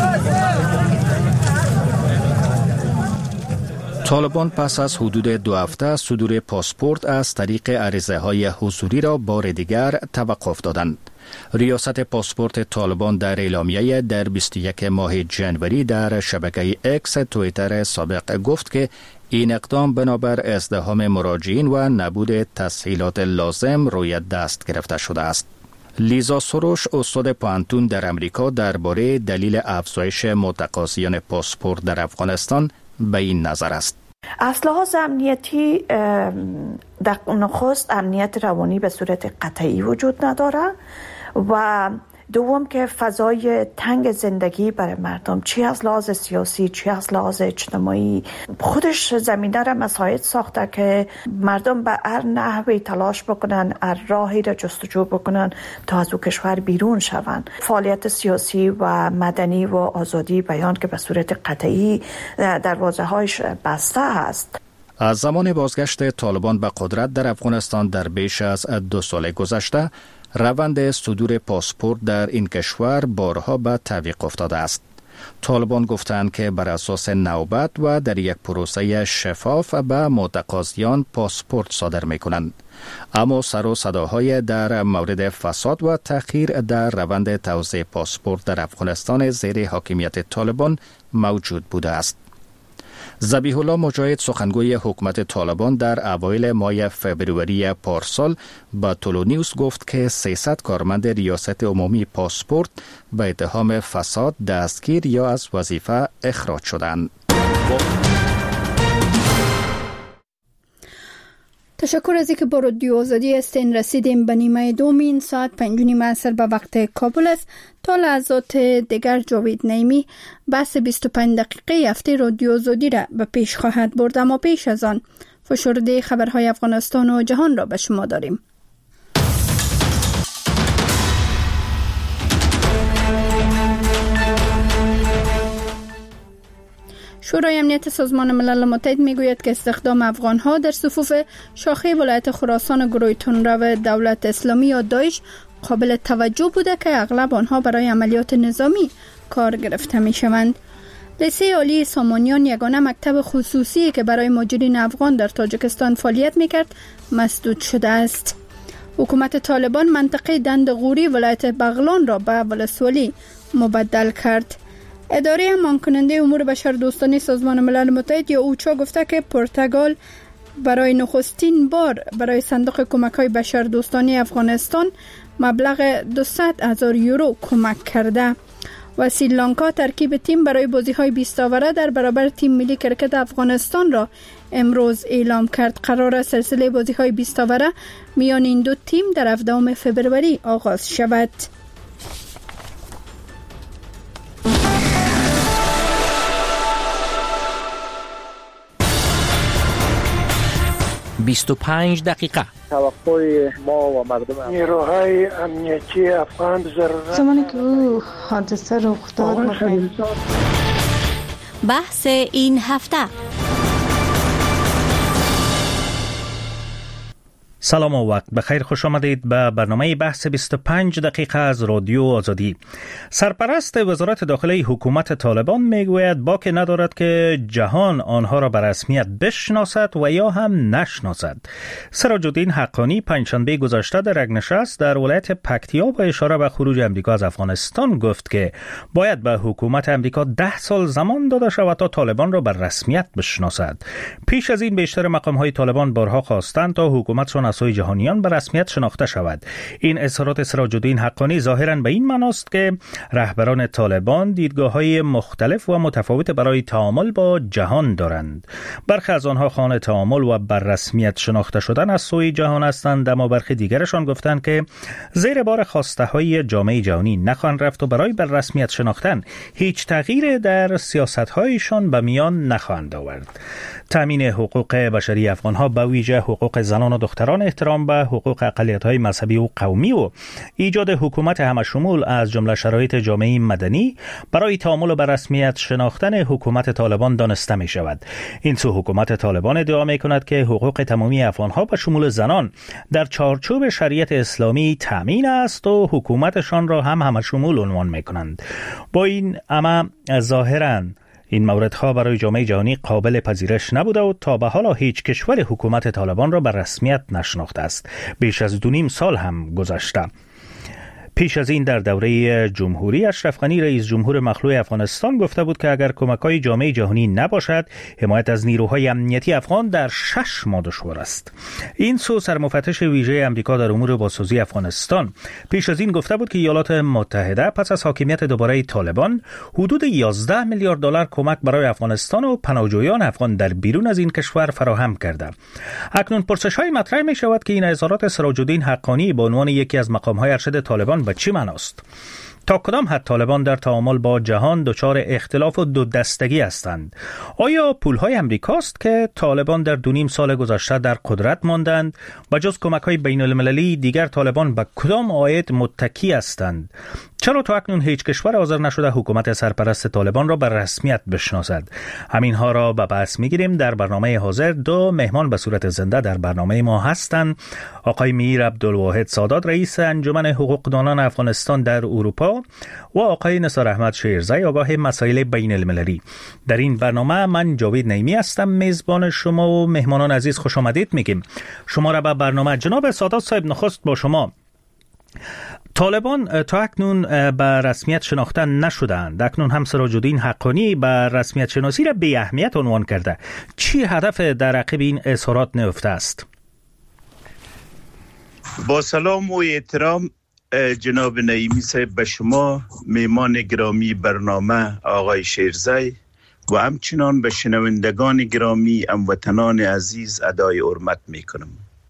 طالبان پس از حدود دو هفته صدور پاسپورت از طریق عریضه های حضوری را بار دیگر توقف دادند. ریاست پاسپورت طالبان در اعلامیه در بیست و یک ماه جنوری در شبکه اکس توییتر سابق گفت که این اقدام بنابر ازدحام مراجعین و نبود تسهیلات لازم روی دست گرفته شده است. لیزا سروش استاد پوانتون در امریکا درباره دلیل افزایش متقاضیان پاسپورت در افغانستان به این نظر است. از لحاظ امنیتی در نخست امنیت روانی به صورت قطعی وجود نداره و دوم که فضای تنگ زندگی برای مردم چی از لحاظ سیاسی چی از لحاظ اجتماعی خودش زمینه را مساعد ساخته که مردم به هر نحوی تلاش بکنن، هر راهی را جستجو بکنن تا از او کشور بیرون شوند. فعالیت سیاسی و مدنی و آزادی بیان که به صورت قطعی دروازه‌هایش بسته است. از زمان بازگشت طالبان به قدرت در افغانستان در بیش از دو سال گذشته، روند صدور پاسپورت در این کشور بارها به تعویق افتاده است. طالبان گفتند که بر اساس نوبت و در یک پروسه شفاف به متقاضیان پاسپورت صادر می‌کنند. اما سر و صداهای در مورد فساد و تأخیر در روند توزیع پاسپورت در افغانستان زیر حاکمیت طالبان موجود بوده است. ذبیح الله مجاهد سخنگوی حکومت طالبان در اوایل ماه فبروری پارسال با تولو نیوز گفت که سیصد کارمند ریاست عمومی پاسپورت به اتهام فساد دستگیر یا از وظیفه اخراج شدند. تشکر از اینکه با رادیو آزادی هستین. رسیدیم به نیمه دومین ساعت پنج و نیم عصر به وقت کابل است. تا لحظات دیگر جاوید نعیمی بحث بیست و پنج دقیقه هفته رادیو آزادی را به پیش خواهد برد، اما پیش از آن فشرده خبرهای افغانستان و جهان را به شما داریم. شورای امنیت سازمان ملل متحد میگوید که استخدام افغانها در صفوف شاخه ولایت خراسان گروه تندرو دولت اسلامی یا داعش قابل توجه بوده که اغلب آنها برای عملیات نظامی کار گرفته می شوند. لیسه عالی سامانیان یگانه مکتب خصوصی که برای مهاجرین افغان در تاجیکستان فعالیت میکرد مسدود شده است. حکومت طالبان منطقه دند غوری ولایت بغلان را به ولسوالی مبدل کرد. اداره امان کننده امور بشردوستانه سازمان ملل متحد یا اوچا گفته که پرتغال برای نخستین بار برای صندوق کمک‌های بشردوستانه افغانستان مبلغ دویست هزار یورو کمک کرده و سریلانکا ترکیب تیم برای بازی‌های بیست آوره در برابر تیم ملی کرکت افغانستان را امروز اعلام کرد. قرار است سلسله بازی‌های بیست آوره میان این دو تیم در هفدهم فوریه آغاز شود. بیست و پنج دقیقه توقع ما و مردم نیروهای امنیتی افغان ضرورت زمانی که او حادثه رخ داد بحث این هفته. سلام و وقت بخیر، خوش آمدید به برنامه بحث بیست و پنج دقیقه از رادیو آزادی. سرپرست وزارت داخلی حکومت طالبان میگوید باکی ندارد که جهان آنها را به رسمیت بشناسد و یا هم نشناسد. سراج الدین حقانی پنجشنبه گذشته در یک نشست در ولایت پکتیا با اشاره به خروج امریکا از افغانستان گفت که باید به حکومت امریکا ده سال زمان داده شود تا طالبان را به رسمیت بشناسد. پیش از این بیشتر مقام‌های طالبان بارها خواستند تا حکومتشان از سوی جهانیان به رسمیت شناخته شود. این اظهارات سراج الدین حقانی ظاهراً به این معناست که رهبران طالبان دیدگاه‌های مختلف و متفاوت برای تعامل با جهان دارند. برخی از آنها خواهان تعامل و بر رسمیت شناخته شدن از سوی جهان هستند، اما برخی دیگرشان گفتند که زیر بار خواسته‌های جامعه جهانی نخواهند رفت و برای بر رسمیت شناختن هیچ تغییر در سیاست‌هایشان به میان نخواهند آورد. تامین حقوق بشری افغان‌ها به ویژه حقوق زنان و دختران، احترام به حقوق اقلیت‌های مذهبی و قومی و ایجاد حکومت همشمول از جمله شرایط جامعه مدنی برای تعامل و رسمیت شناختن حکومت طالبان دانسته می شود. این سو حکومت طالبان ادعا می کند که حقوق تمامی افغان‌ها به شمول زنان در چارچوب شریعت اسلامی تامین است و حکومتشان را هم همشمول عنوان می کنند. با این اما ظاهراً این موردها برای جامعه جهانی قابل پذیرش نبوده و تا به حالا هیچ کشور حکومت طالبان را به رسمیت نشناخته است. بیش از دو نیم سال هم گذشته. پیش از این در دوره جمهوری اشرف غنی رئیس جمهور مخلوع افغانستان گفته بود که اگر کمک‌های جامعه جهانی نباشد حمایت از نیروهای امنیتی افغان در شش ماه دشوار است. این سو سرمفتش ویژه امریکا در امور بازسازی افغانستان پیش از این گفته بود که ایالات متحده پس از حاکمیت دوباره طالبان حدود یازده میلیارد دلار کمک برای افغانستان و پناهجویان افغان در بیرون از این کشور فراهم کرده. اکنون پرسش‌های مطرح می شود که این اظهارات سراج الدین حقانی به عنوان یکی از مقام‌های ارشد طالبان به چی معناست؟ تا کدام حد طالبان در تعامل با جهان دچار اختلاف و دو دستگی هستند؟ آیا پولهای امریکاست که طالبان در دو نیم سال گذشته در قدرت ماندند و جز کمک‌های بین المللی دیگر طالبان به کدام عاید متکی هستند؟ چرا تا اکنون هیچ کشور حاضر نشده حکومت سرپرست طالبان را به رسمیت بشناسد؟ همینها را به بحث می‌گیریم. در برنامه حاضر دو مهمان به صورت زنده در برنامه ما هستند. آقای میر عبدالواحد سادات رئیس انجمن حقوقدانان افغانستان در اروپا و آقای نثار احمد شیرزی آگاه مسائل بین المللی. در این برنامه من جاوید نعیمی هستم میزبان شما و مهمانان عزیز خوش آمدید میگیم. شما را به برنامه. جناب سادات صاحب، نخست با شما. طالبان تا اکنون به رسمیت شناختن نشدند. اکنون هم سراج الدین حقانی به رسمیت شناسی را بی اهمیت عنوان کرده. چی هدف در عقب این اظهارات نهفته است؟ با سلام و احترام جناب نعیمی صاحب به شما، میمان گرامی برنامه آقای شیرزی و همچنان به شنوندگان گرامی هموطنان عزیز ادای حرمت میکنم.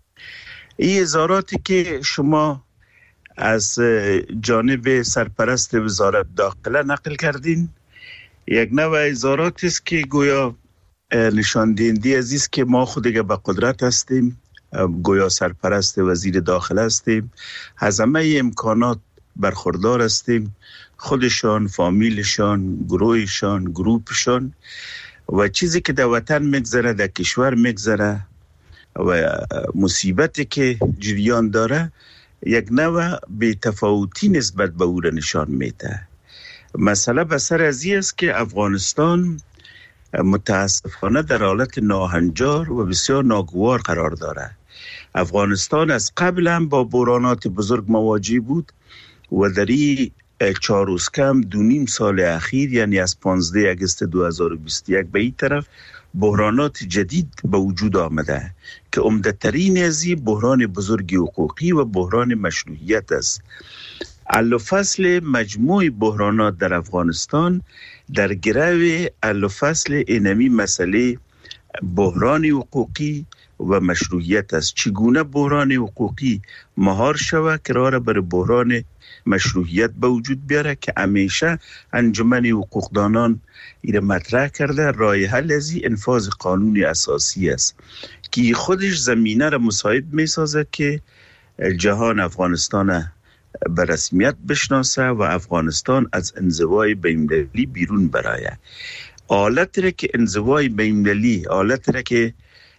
این اظهاراتی که شما از جانب سرپرست وزارت داخله نقل کردین یک نوع اظهاراتی است که گویا نشان دهنده است که ما خود دیگه به قدرت هستیم، گویا سرپرست وزیر داخله هستیم، از همه امکانات برخوردار هستیم، خودشان، فامیلشان، گروهشان، گروپشان و چیزی که در وطن میگذره، در کشور میگذره و مصیبتی که جریان داره یک نوع بی تفاوتی نسبت به او را نشان میده. مسئله بسر از این است که افغانستان متاسفانه در حالت ناهنجار و بسیار ناگوار قرار داره. افغانستان از قبل هم با بحرانات بزرگ مواجه بود و در این چهار روز کم دو نیم سال اخیر، یعنی از پانزده آگوست دو هزار و بیست و یک به این طرف بحرانات جدید به وجود آمده که عمده‌ترین از این بحران بزرگ حقوقی و بحران مشروعیت است. حل و فصل مجموع بحرانات در افغانستان در گرو حل و فصل اینمی مسئله بحران حقوقی و مشروعیت است. چگونه بحران حقوقی مهار شود که راه بر بحران مشروعیت به وجود بیاره که همیشه انجمن حقوقدانان ایره مطرح کرده. راه حل از این انفاذ قانون اساسی است که خودش زمینه را مساعد می سازه که جهان افغانستان به رسمیت بشناسه و افغانستان از انزوای بین‌المللی بیرون برآید. حالت را که انزوای بین‌المللی، حالت را که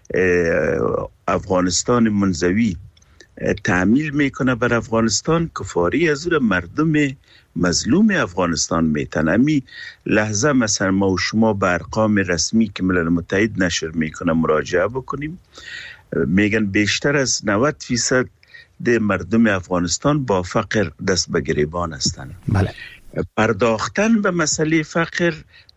افغانستان منزوی تعمیل میکنه بر افغانستان، کفاری از او مردم مظلوم افغانستان میتن. امی لحظه مثلا ما و شما به ارقام رسمی که ملل متحد نشر میکنه مراجعه بکنیم، میگن بیشتر از نود فیصد ده مردم افغانستان با فقر دست به گریبان هستند. بله. پرداختن به مسئله فقر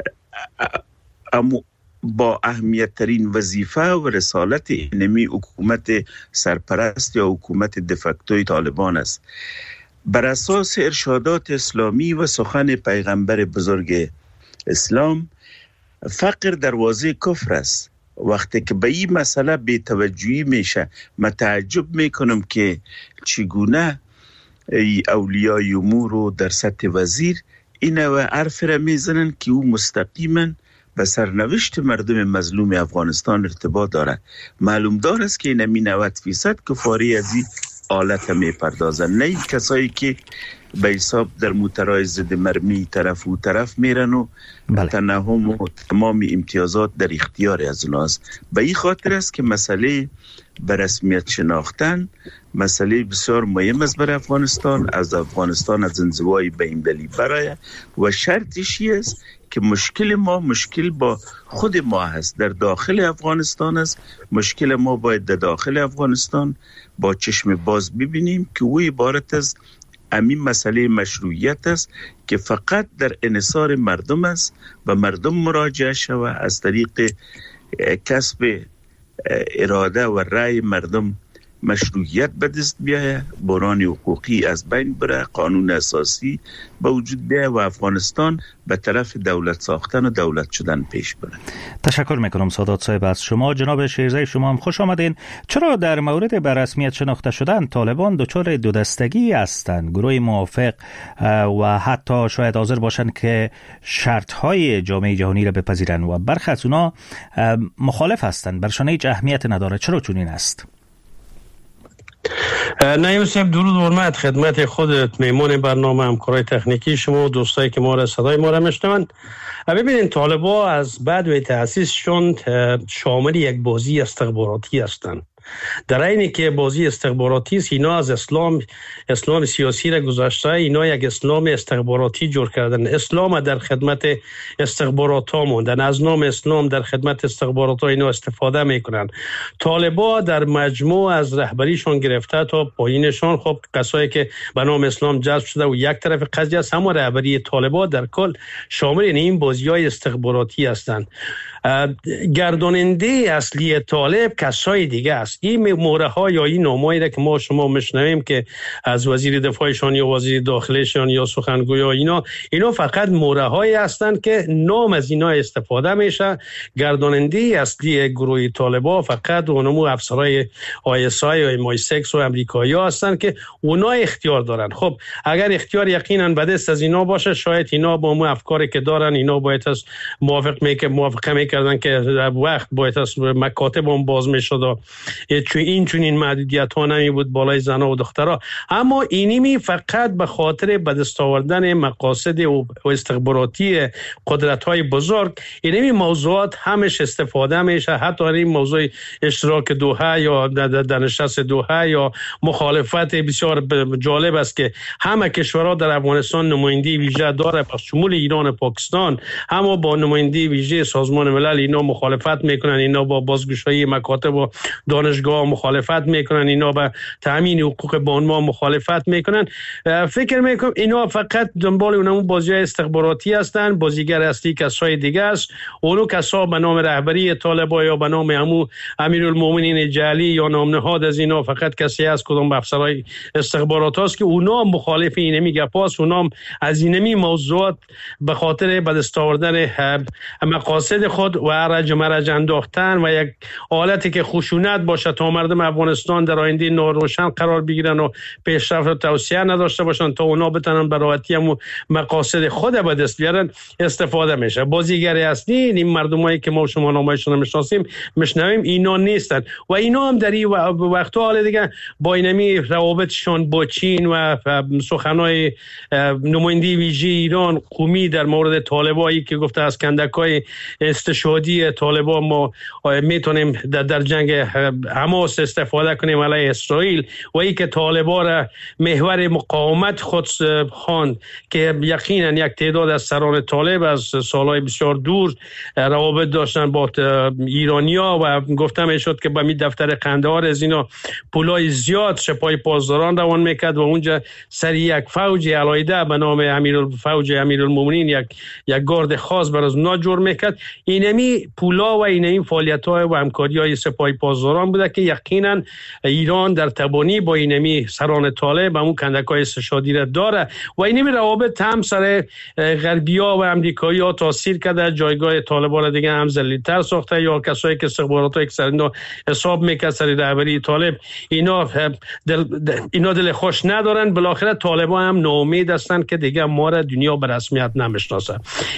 امو با اهمیت ترین وظیفه و رسالت اینمی حکومت سرپرست یا حکومت دفکتوی طالبان است. بر اساس ارشادات اسلامی و سخن پیغمبر بزرگ اسلام، فقر دروازه کفر است. وقتی که به این مسئله بی توجهی میشه، من تعجب میکنم که چگونه اولیای امور رو در سطح وزیر این و حرف را میزنن که او مستقیما به سرنوشت مردم مظلوم افغانستان ارتباط داره. معلوم دار است که این امی نود فیصد کفاری از این حالت می پردازن، نه این کسایی که به حساب در موترهای ضد مرمی طرف و طرف میرن و بله. تنهم و تمام امتیازات در اختیار از اوناست. به این خاطر است که مسئله به رسمیت شناختن مسئله بسیار مهم است برای افغانستان، از افغانستان از انزوای بین‌المللی برای و شرطشی است که مشکل ما مشکل با خود ما هست، در داخل افغانستان است. مشکل ما باید در داخل افغانستان با چشم باز ببینیم که او عبارت از همین مسئله مشروعیت است که فقط در انحصار مردم است و مردم مراجعه شود از طریق کسب اراده و رأی مردم مشروعیت به دست بیاید، بحران حقوقی از بین بره، قانون اساسی به وجود بیاید و افغانستان به طرف دولت ساختن و دولت شدن پیش بره. تشکر میکنم سادات صاحب از شما. جناب شیرزی شما هم خوش آمدین. چرا در مورد به رسمیت شناخته شدن طالبان دچار دو دستگی هستند؟ گروه موافق و حتی شاید حاضر باشند که شرط‌های جامعه جهانی را بپذیرند و برخی از اونا مخالف هستند، برشان هیچ اهمیت نداره. چرا چنین است؟ نعیم صاحب درود و حرمت خدمت خودت، میمون برنامه، همکارای تکنیکی شما و دوستایی که ما را صدای ما را میشنوند. ببینید طالبان از بعد و تأسیسشون شامل یک بازی استخباراتی هستند. در اینی که بازی استخباراتی است، اینا از اسلام اسلام سیاسی را گذاشته، اینا یک اسلام استخباراتی جور کردن. اسلام در خدمت استخبارات ها موندن، از نام اسلام در خدمت استخبارات ها اینا استفاده میکنن. طالبان در مجموع از رهبریشون گرفته تا پایینشون، خب کسایی که به نام اسلام جذب شده و یک طرف قضیه است، اما رهبری طالبان در کل شامل این بازی های استخباراتی هستند. گرداننده اصلی طالب کسای دیگه است. است. این موره ها یا این نامه‌ای را که ما شما میشنویم که از وزیر دفاعشان یا وزیر داخلشان یا سخنگوی اینا اینا فقط موره هایی هستند که نام از اینا استفاده میشه. گرداننده اصلی گروه طالبان فقط اونمو افسرای آی اس آی و ام آی سیکس و امریکایی هستند که اونا اختیار دارن. خب اگر اختیار یقینا به دست از اینا باشه، شاید اینا با مو افکاری که دارن اینا باید از موافق میکه موافقه میکردن که وقت باید از مکاتب هم باز میشد، چون این چون این محدودیت ها نمی بود بالای زنها و دخترها. اما اینی فقط به خاطر به دست آوردن مقاصد و استخباراتی قدرت های بزرگ اینی موضوعات همش استفاده میشه. حتی این موضوع اشتراک دوحه یا در نشست دوحه یا مخالفت بسیار جالب است که همه کشورها در افغانستان نماینده ویژه داره، پس شمول ایران و پاکستان، اما با نماینده ویژه سازمان ملل اینا مخالفت میکنن، اینا با بازگشایی مکاتب و دانشگاه مخالفت میکنن، اینا با تامین حقوق بانوا مخالفت میکنن. فکر میکنم اینا فقط دنبال اونمون بازی استخباراتی هستن. بازیگر اصلی کسای دیگه است، اونو کسا به نام رهبری طالبان یا به نام امو امیرالمومنین جعلی یا نام نهاد از اینا فقط کسی از کدوم افسرای استخبارات هست که اونا مخالف اینمی گپاس، اونا از اینمی موضوعات به خاطر به دست آوردن مقاصد خود و ارج مرج انداختن و یک حالتی که خشونت باشه تا مردم افغانستان در آینده ناروشن قرار بگیرن و پیشرفت و توسعه نداشته باشن تا اونا بتونن به راحتی هم مقاصد خود به دست بیارن استفاده میشه. بازیگر اصلی این مردمایی که ما شما نامشون میشناسیم میشنویم اینا نیستن و اینا هم در این وقتا حال دیگه با اینمی روابطشان با چین و سخنای نماینده ویژه ایران قومی در مورد طالبایی که گفته از کندکای استشهادی طالبان ما میتونیم در, در جنگ حماس استفاده کنیم علیه اسرائیل و ای که طالبان را محور مقاومت خود خواند که یقینا یک تعداد از سران طالب از سالهای بسیار دور روابط داشتن با ایرانیا و گفته میشد که با می دفتر قندهار از اینا پولای زیاد سپاه پاسداران روان میکرد و اونجا سر یک فوج علایده به نام امیرالفوج امیرالمومنین یک یک گارد خاص برای اونا جور میکرد. اینمی پولا و اینمی فعالیت‌های و همکاری‌های سپاه پاسداران بوده که یقینا ایران در تبانی با اینمی سران طالب همون کندکای استشهادی را داره و اینمی روابط هم سر غربی‌ها و امریکایی‌ها تاثیر کرده، جایگاه طالبان را دیگه هم ذلیل‌تر ساخته یا کسایی که استخبارات ها اکثر حساب میکرد سر رهبری طالب اینا دل اینا دل خوش ندارن. بالاخره طالبان هم ناامید هستند که دیگه ما را دنیا به رسمیت نمیشناسه.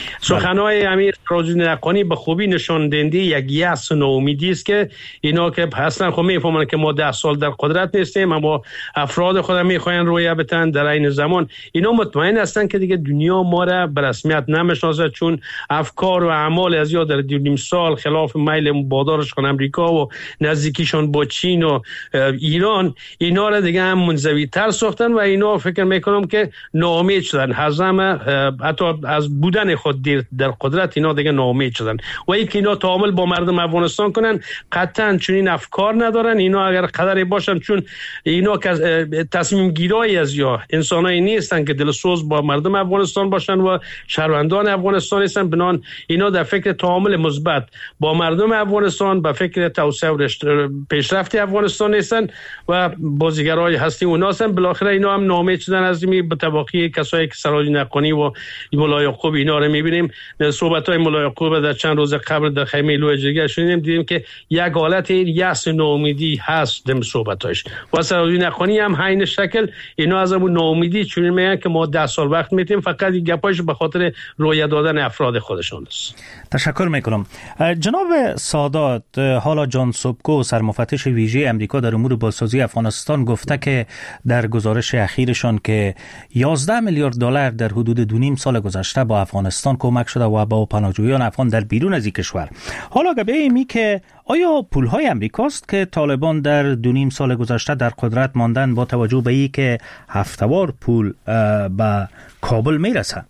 سخنهای امیر سراج نقانی به خوبی نشان دهنده یک یأس و ناامیدی است که اینا که اصلا خب میفهمن که ما ده سال در قدرت نیستیم، اما افراد خود میخواین رویه بتن در این زمان اینا مطمئن هستند که دیگه دنیا ما را به رسمیت نمیشناسه، چون افکار و اعمال از یا در دو سال خلاف میل مبادرشون امریکا و نزدیکیشون با چین و ایران اینا را دیگه هم منزوی تر ساختن و اینا فکر میکنم که ناامید شدن، هزم حتی از بودن خود در قدرت اینا دیگه ناامید شدن و ای که اینا تعامل با مردم افغانستان کنن قطعا چون این افکار ندارن. اینا اگر قدری باشن چون اینا که تصمیم گیرایی از یا انسانایی نیستن که دلسوز با مردم افغانستان باشن و شهروندان افغانستان هستن، بنان اینا در فکر تعامل مثبت با مردم افغانستان به فکر توسعه و پیشرفت افغانستان هستن و بازیگرای هستی اونا هستن. بالاخره اینا هم ناامید شدن از این به تباقی کسایی که سراج نقانی و مولا یعقوب اینا رو میبینیم. صحبت‌های مولا یعقوب در چند روز قبل در خیمه لوجرگه شنیدیم، دیدیم که یک حالت یأس ناامیدی هست در صحبتاش و سراج نقانی هم همین شکل اینا از اون ناامیدی چون میگن که ما ده سال وقت میتیم فقط گپاش به خاطر رویه دادن افراد خودشون است. تشکر میکنم. جناب سادات، حالا جان سوبکو سرمفتش ویژه امریکا در امور بازسازی افغانستان گفته که در گزارش اخیرشان که یازده میلیارد دلار در حدود دو نیم سال گذشته با افغانستان کمک شده و با پناهجویان افغان در بیرون از این کشور. حالا گبه ایمی که آیا پولهای امریکاست که طالبان در دو نیم سال گذشته در قدرت ماندن با توجه به ای که هفتوار پول به کابل میرسه؟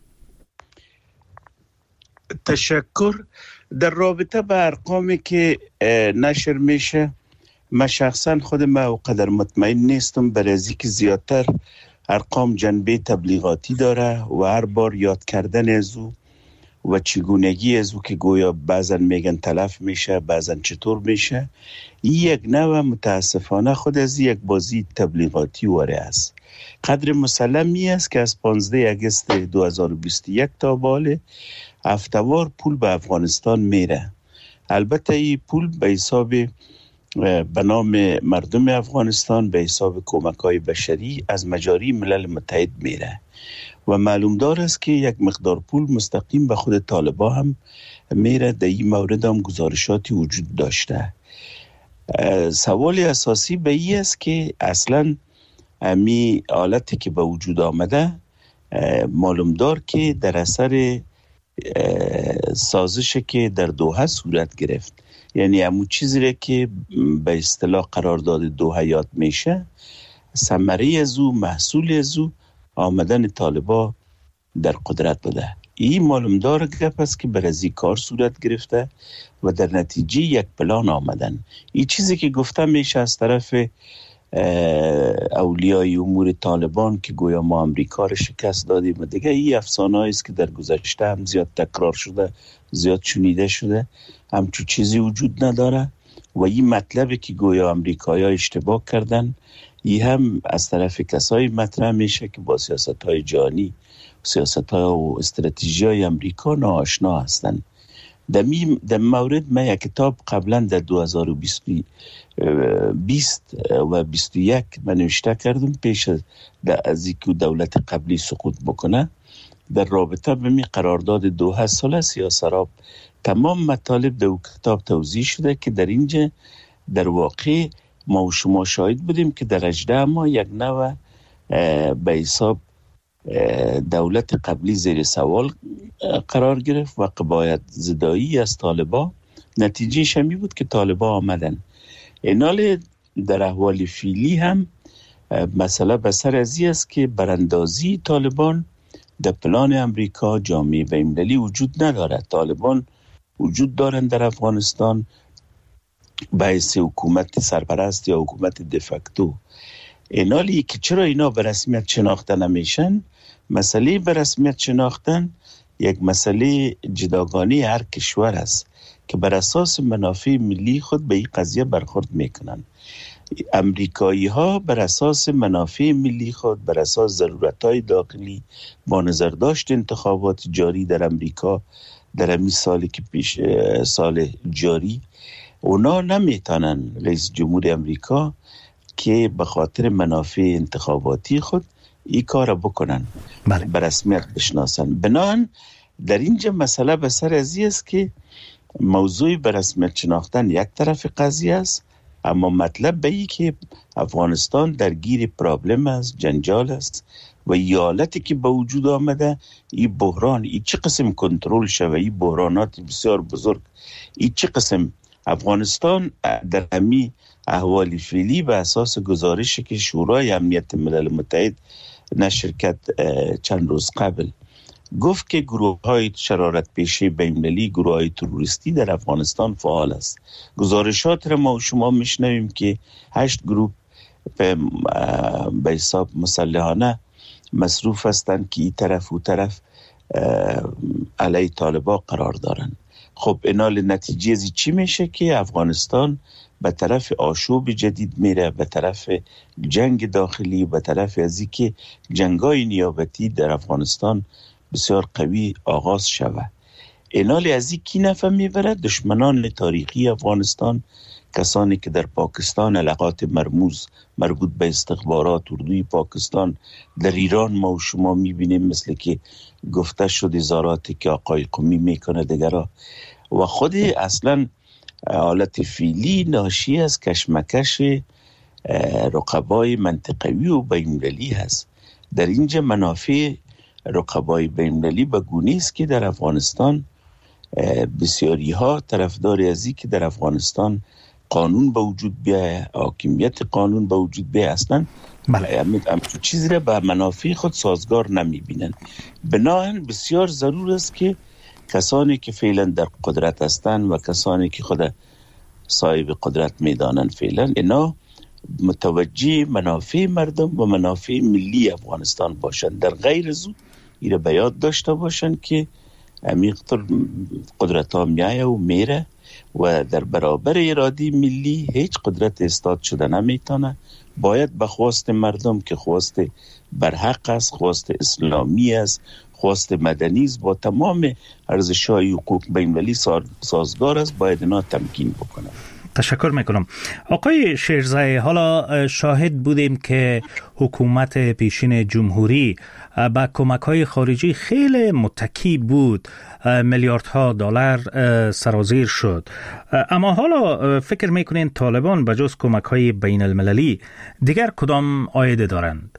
تشکر. در رابطه به ارقامی که نشر میشه من شخصا خودم ما قدر مطمئن نیستم، برای از اینکه زیادتر ارقام جنبه تبلیغاتی داره و هر بار یاد کردن از او و چگونگی از او که گویا بعضن میگن تلف میشه، بعضن چطور میشه. این یک نوع متاسفانه خود از یک بازی تبلیغاتی واره است. قدر مسلمی است که از پانزده اگست دو هزار و بیست و یک تا باله هفته‌وار پول به افغانستان میره. البته این پول به حساب به نام مردم افغانستان، به حساب کمک‌های بشری از مجاری ملل متحد میره و معلوم دار است که یک مقدار پول مستقیم به خود طالبا هم میره. در این مورد هم گزارشاتی وجود داشته. سوال اساسی به این است که اصلا امی حالتی که به وجود آمده معلوم دار که در اثر سازش که در دوحه صورت گرفت، یعنی همون چیزی که به اصطلاح قرارداد دوحه یاد میشه، ثمره از او، محصول از او آمدن طالبا در قدرت بوده. این معلوم دار گپ است که بر از این کار صورت گرفته و در نتیجه یک پلان آمدن. این چیزی که گفته میشه از طرف اولیای امور طالبان که گویا ما امریکا رو شکست دادیم و دیگه، این افسانه است که در گذشته هم زیاد تکرار شده، زیاد شنیده شده، همچون چیزی وجود نداره. و این مطلبی که گویا امریکایی‌ها اشتباه کردن، این هم از طرف کسایی مطرح میشه که با سیاست‌های جهانی، سیاست‌ها و استراتژی‌های امریکا ناآشنا هستند. در در مورد من یک کتاب قبلا در دو هزار و بیست و بیست و یک من نوشته کردم، پیش از اینکه دولت قبلی سقوط بکنه، در رابطه به می قرارداد دوحه صلح سیاه‌سراب. تمام مطالب در کتاب توضیح شده که در اینجا در واقع ما و شما شاهد بودیم که در هجده ماه یک نوع به حساب دولت قبلی زیر سوال قرار گرفت و قبایت زدایی از طالبا. نتیجه شمی بود که طالبا آمدن. اینال در احوال فعلی هم مسئله بسر ازی است که براندازی طالبان در پلان امریکا جامعه بین‌المللی وجود ندارد. طالبان وجود دارند در افغانستان به حیث حکومت سرپرست یا حکومت دفکتو. اینالی که چرا اینا به رسمیت شناخته نمیشن، مسئله به رسمیت شناختن یک مسئله جداگانه هر کشور است که بر اساس منافع ملی خود به این قضیه برخورد میکنن. امریکایی ها بر اساس منافع ملی خود، بر اساس ضرورت‌های داخلی، با نظر داشت انتخابات جاری در امریکا در همین سالی که پیش سال جاری، اونا نمیتونن رئیس جمهور امریکا که به خاطر منافع انتخاباتی خود این کار بکنن، بله، به رسمیت بشناسن. بنابراین در اینجا مسئله به سر ازی است که موضوع به رسمیت شناختن یک طرف قضیه است، اما مطلب به این که افغانستان درگیر پرابلم است، جنجال است و این حالتی که به وجود آمده، این بحران، این چه قسم کنترل شوه، این بحرانات بسیار بزرگ، این چه قسم افغانستان در همی احوال فعلی به اساس گزارشی که شورای امنیت ملل متحد نشر کرد چند روز قبل، گفت که گروه های شرارت پیشه بین‌المللی، گروه های تروریستی در افغانستان فعال است. گزارشات را ما و شما میشنویم که هشت گروه به حساب مسلحانه مصروف هستند که این طرف و طرف علیه طالبا قرار دارن. خب اینال نتیجه ازی چی میشه که افغانستان به طرف آشوب جدید میره، به طرف جنگ داخلی، به طرف ازی که جنگای نیابتی در افغانستان بسیار قوی آغاز شوه. اینال ازی کی نفع میبره؟ دشمنان تاریخی افغانستان، کسانی که در پاکستان علاقات مرموز مربوط به استخبارات اردوی پاکستان، در ایران ما و شما میبینیم مثل که گفته شد ازاراتی که آقای قمی میکنه دیگرها، و خود اصلا حالت فعلی ناشی از کشمکش رقبای منطقوی و بین‌المللی هست. در اینجا منافع رقبای بین‌المللی به گونه است که در افغانستان بسیاری ها طرفدار ازی که در افغانستان قانون به وجود بیایه، حاکمیت قانون به وجود بیایه، اصلا همین چیزی را به منافع خود سازگار نمی بینن. بنابراین بسیار ضرور است که کسانی که فعلا در قدرت هستند و کسانی که خود صاحب قدرت میدانند فعلا، اینا متوجه منافع مردم و منافع ملی افغانستان باشند. در غیر از او ایره به یاد داشته باشند که امیقتر قدرت ها میایه و میره و در برابر اراده ملی هیچ قدرت استاد شده نمیتونه. باید به خواست مردم که خواست برحق است، خواست اسلامی است، خواست مدنی است، با تمام ارزش‌های حقوق بین‌المللی سازگار است، باید اینا تمکین بکنه. تشکر میکنم. آقای شیرزای، حالا شاهد بودیم که حکومت پیشین جمهوری با کمک‌های خارجی خیلی متکی بود، میلیاردها دلار سرازیر شد، اما حالا فکر میکنین طالبان بجز کمک‌های بین المللی دیگر کدام عایده دارند؟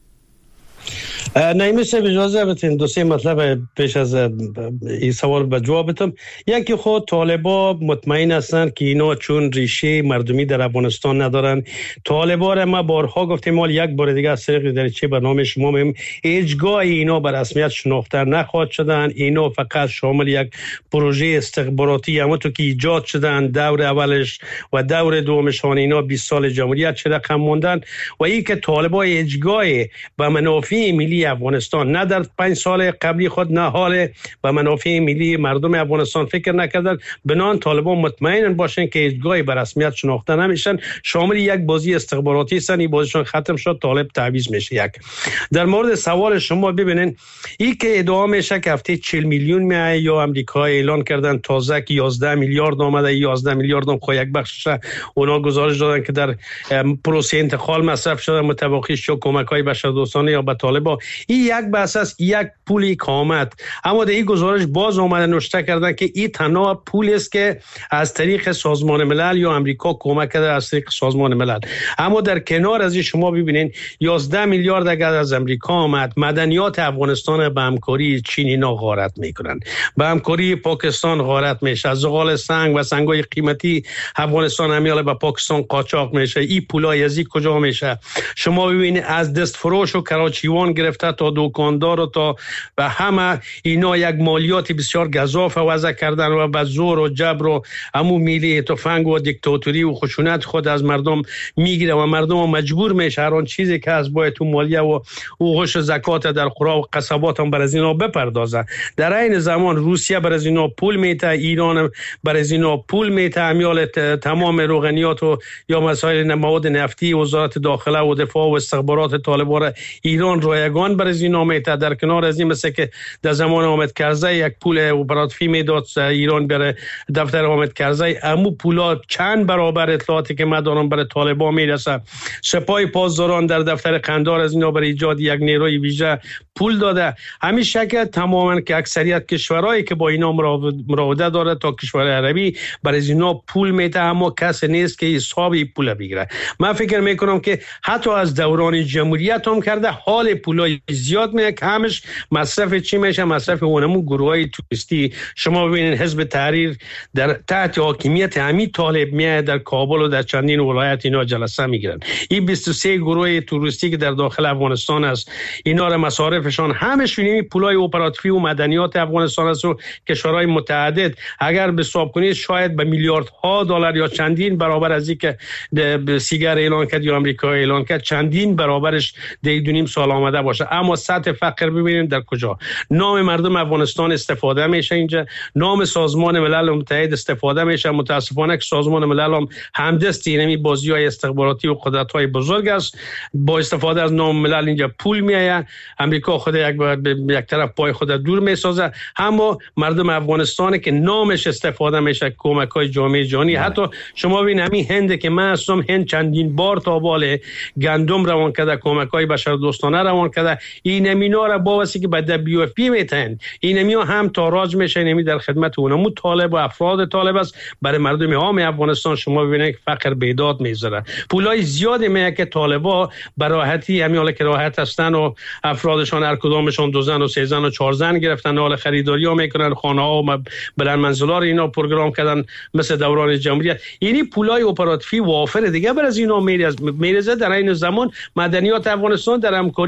نایمی صاحب اجازه بتین دو سه مطلب پیش از این سوال به جواب بدم. یکی خود طالبا مطمئن هستند که اینا چون ریشه مردمی در افغانستان ندارن. طالبا را ما بارها گفتیم، مال یک بار دیگه از طریق دریچه برنامه شما میم هیچگاه اینا به رسمیت شناخته نخواهد شدن. اینا فقط شامل یک پروژه استخباراتی همونطور که ایجاد شدن دور اولش و دور دومشان اینا بیست سال جمهوریت چه رقم موندن و این که طالبا هیچگاه به منافع ملی افغانستان نه در پنج سال قبلی خود نه حال به منافع ملی مردم افغانستان فکر نکردن. بنان طالبان مطمئن باشن که هیچگاهی به رسمیت شناخته نمیشن، شامل یک بازی استخباراتی هستن. این بازیشون ختم شد، طالب تعویض میشه. یک در مورد سوال شما ببینین، این که ادعا میشه که هفته چهل میلیون میای یا امریکا اعلان کردن تازه که یازده میلیارد آمده، یازده میلیارد هم خو یک بخشش اونا گزارش دادن که در پروسه انتقال مصرف شده، متوقی شو کمک‌های بشردوستانه یا به طالبان. این یک بحث است، یک پولی که آمد، اما در این گزارش باز آمده نوشته کردن که این تنها پولی است که از طریق سازمان ملل یا امریکا کمک کرده از طریق سازمان ملل. اما در کنار از این شما ببینین یازده میلیارد اگر از امریکا آمد، مدنیات افغانستان به همکاری چین اینا غارت میکنن، به همکاری پاکستان غارت میشه، از زغال سنگ و سنگای قیمتی افغانستان همیاله به پاکستان قاچاق میشه. این پولای از این کجا میشه؟ شما ببینید از دست فروش و کراچیوان گرفته تا دکاندار و تا و همه اینا یک مالیات بسیار گزاف وضع کردن و به زور و جبر و همو میلی تفنگ و دیکتاتوری و خشونت خود از مردم میگیره و مردم مجبور میشه هر آن چیزی که از باید تو مالیه و اوغش زکات در قرى و قصبات هم بر از اینا بپردازه. در این زمان روسیه بر از اینا پول میته، ایران بر از اینا پول میته، امیال تمام روغنیات و یا مسائل مواد نفتی وزارت داخله و دفاع و استخبارات طالبان ایران رایگان بر از اینا میته. در کنار از این مثل که در زمان حامد کرزی یک پول اپراتیفی میداد ایران برای دفتر حامد کرزی، امو پولا چند برابر اطلاعاتی که ما دارم برای طالبان میرسه. سپاه پاسداران در دفتر قندار از اینا برای ایجاد یک نیروی ویژه پول داده. همین شکل تماما که اکثریت کشورهایی که با اینا مراوده داره تا کشور عربی برای اینا پول میده، اما کسی نیست که حسابی پول بگیره. من فکر میکنم که حتی از دوران جمهوریت هم کرده، حال پولای زیاد میاد که همش مصرف چی میشه؟ مصرف اونمون گروهای توریستی. شما ببینید حزب تحریر در تحت حاکمیت همین طالب میاد در کابل و در چندین ولایت اینا جلسه میگیرن. این بیست و سه گروه توریستی که در داخل افغانستان است، اینا را مصارفشان همش این پولای اپراتیفی و مدنیات افغانستان است و کشورهای متعدد اگر به حساب کنید شاید به میلیاردها دلار یا چندین برابر از این که سیگر اعلان کرد یا آمریکا اعلان کرد، چندین برابرش در دو نیم سال آمده باشه. اما سطح فقر ببینیم در کجا. نام مردم افغانستان استفاده میشه اینجا، نام سازمان ملل متحد استفاده میشه. متاسفانه که سازمان ملل هم همدست اینمی بازی‌های استخباراتی و قدرت‌های بزرگ است. با استفاده از نام ملل اینجا پول میآید. امریکا خود یک یک طرف پای خود دور میسازه، اما مردم افغانستان که نامش استفاده میشه کمک‌های جامعه جهانی. حتی شما ببین همین هند که من هستم، هند چندین بار تا بال گندم روان کرده، کمک‌های بشردوستانه روان کرده. این امینا را با واسه که به دبلیو اف پی میتن، این امیا هم تاراج میشه، نمی در خدمت اونمو طالب و افراد طالب است. برای مردم عام افغانستان شما ببینید که فقر بیداد میذاره. پولای زیادی میه که طالبا براحتی همیاله که راحت هستن و افرادشان هر کدامشون دو زن و سه زن و چهار زن گرفتن، حال خریداری ها میکنن، خانه ها و بلند منزلا رو اینا پروگرام کردن مثل دوران جمهوریت. یعنی پولای اپراتیفی وافر دیگه بر از اینا میرزه. در این زمان مدنیات افغانستان در همکاری چین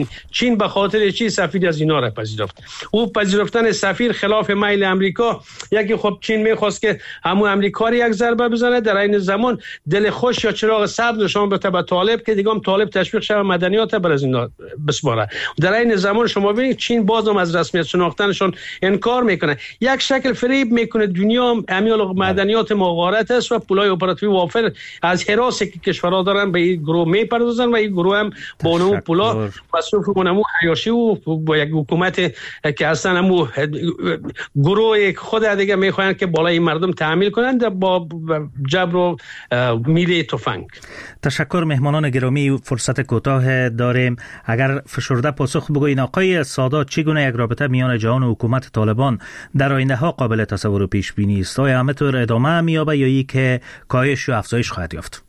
چین به خاطر چی سفیر از اینا را پذیرفت؟ او پذیرفتن سفیر خلاف میل امریکا، یکی خب چین میخواست که همون امریکا را یک ضربه بزنه، در این زمان دل خوش یا چراغ سبز نشان بده به طالب که دیگه هم طالب تشویق شود مدنیات بر از اینا بسپاره. در این زمان شما ببینید چین بازم از رسمیت شناختنشون انکار میکنه، یک شکل فریب میکنه دنیا امیال مدنیات مغارت است و پولای اپراتیوی وافر از حراسی که کشورها دارن به این گروه میپردازن و این گروه هم با اونمو پولا مصروف اونمو حیاشی و با یک حکومت که اصلا همو گروه خود دیگه میخواین که بالای مردم تحمیل کنند با جبر و میله تفنگ. تشکر مهمانان گرامی، فرصت کوتاه داریم. اگر فشرده پاسخ بگوین آقای سادات، چگونه یک رابطه میان جهان و حکومت طالبان در آینده ها قابل تصور و پیش بینی است؟ آیا همه طور ادامه میابه یا ای که کاهش و افزایش خواهد یافت؟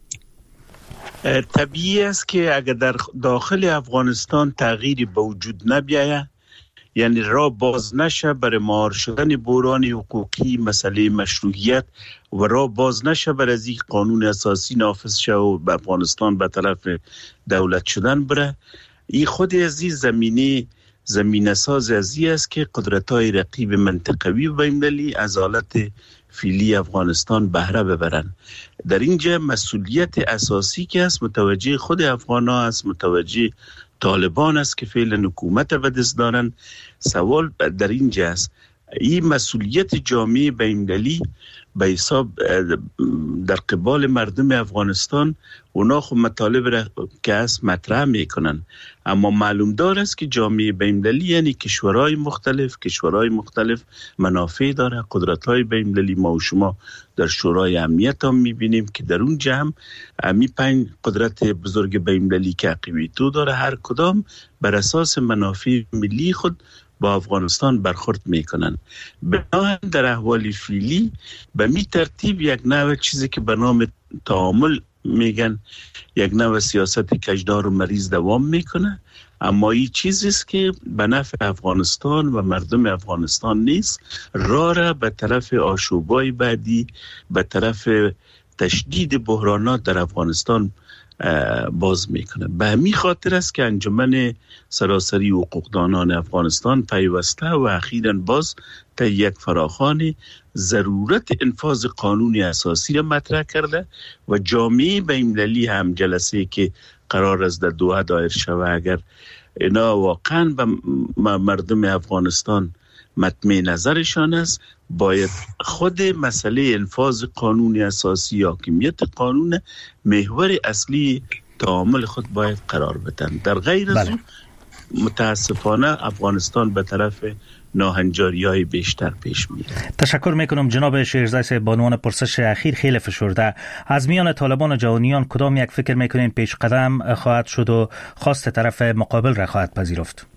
طبیعی است که اگر در داخل افغانستان تغییری به وجود نبیاید، یعنی راه باز نشه برای مهار شدن بحران حقوقی، مسئله مشروعیت و راه باز نشه برای از این قانون اساسی نافذ شه و به افغانستان به طرف دولت شدن بره، این خود از این زمینه زمینه ساز از این است که قدرت‌های رقیب منطقوی و بین‌المللی از حالت فعلی افغانستان بهره ببرن. در اینجا مسئولیت اساسی که است متوجه خود افغان‌ها است، متوجه طالبان است که فعلا حکومت به دست دارن. سوال در اینجا است این مسئولیت جامعه بین‌المللی به حساب در قبال مردم افغانستان اونا خود مطالب را که است مطرح میکنن، اما معلوم دار است که جامعه بین‌المللی یعنی کشورهای مختلف کشورهای مختلف منافع داره، قدرت‌های بین‌المللی. ما و شما در شورای امنیت هم میبینیم که در اون جمع امی پنج قدرت بزرگ بین‌المللی که عقیدتو داره، هر کدام بر اساس منافع ملی خود با افغانستان برخورد میکنن. بنابراین در احوال فعلی به می ترتیب یک نوع چیزی که به نام تعامل میگن، یک نوع سیاست کجدار و مریض دوام میکنه، اما این چیزی است که به نفع افغانستان و مردم افغانستان نیست، راه را به طرف آشوبای بعدی، به طرف تشدید بحرانات در افغانستان باز میکنه. به همین خاطر است که انجمن سراسری حقوقدانان افغانستان پیوسته و اخیراً باز تا یک فراخوان ضرورت انفاذ قانون اساسی را مطرح کرده و جامعه بین‌المللی هم جلسه که قرار است در دوحه دایر شود، اگر اینا واقعاً به مردم افغانستان مطمئن نظرشان است، باید خود مسئله انفاذ قانون اساسی، حاکمیت قانون محور اصلی تعامل خود باید قرار بدن. در غیر از اون متاسفانه افغانستان به طرف ناهنجاری‌های بیشتر پیش میره. تشکر میکنم جناب شیرزای صاحب. بانوان پرسش اخیر خیلی فشرده، از میان طالبان و جهانیان کدام یک فکر میکنین پیش قدم خواهد شد و خواست طرف مقابل را خواهد پذیرفت؟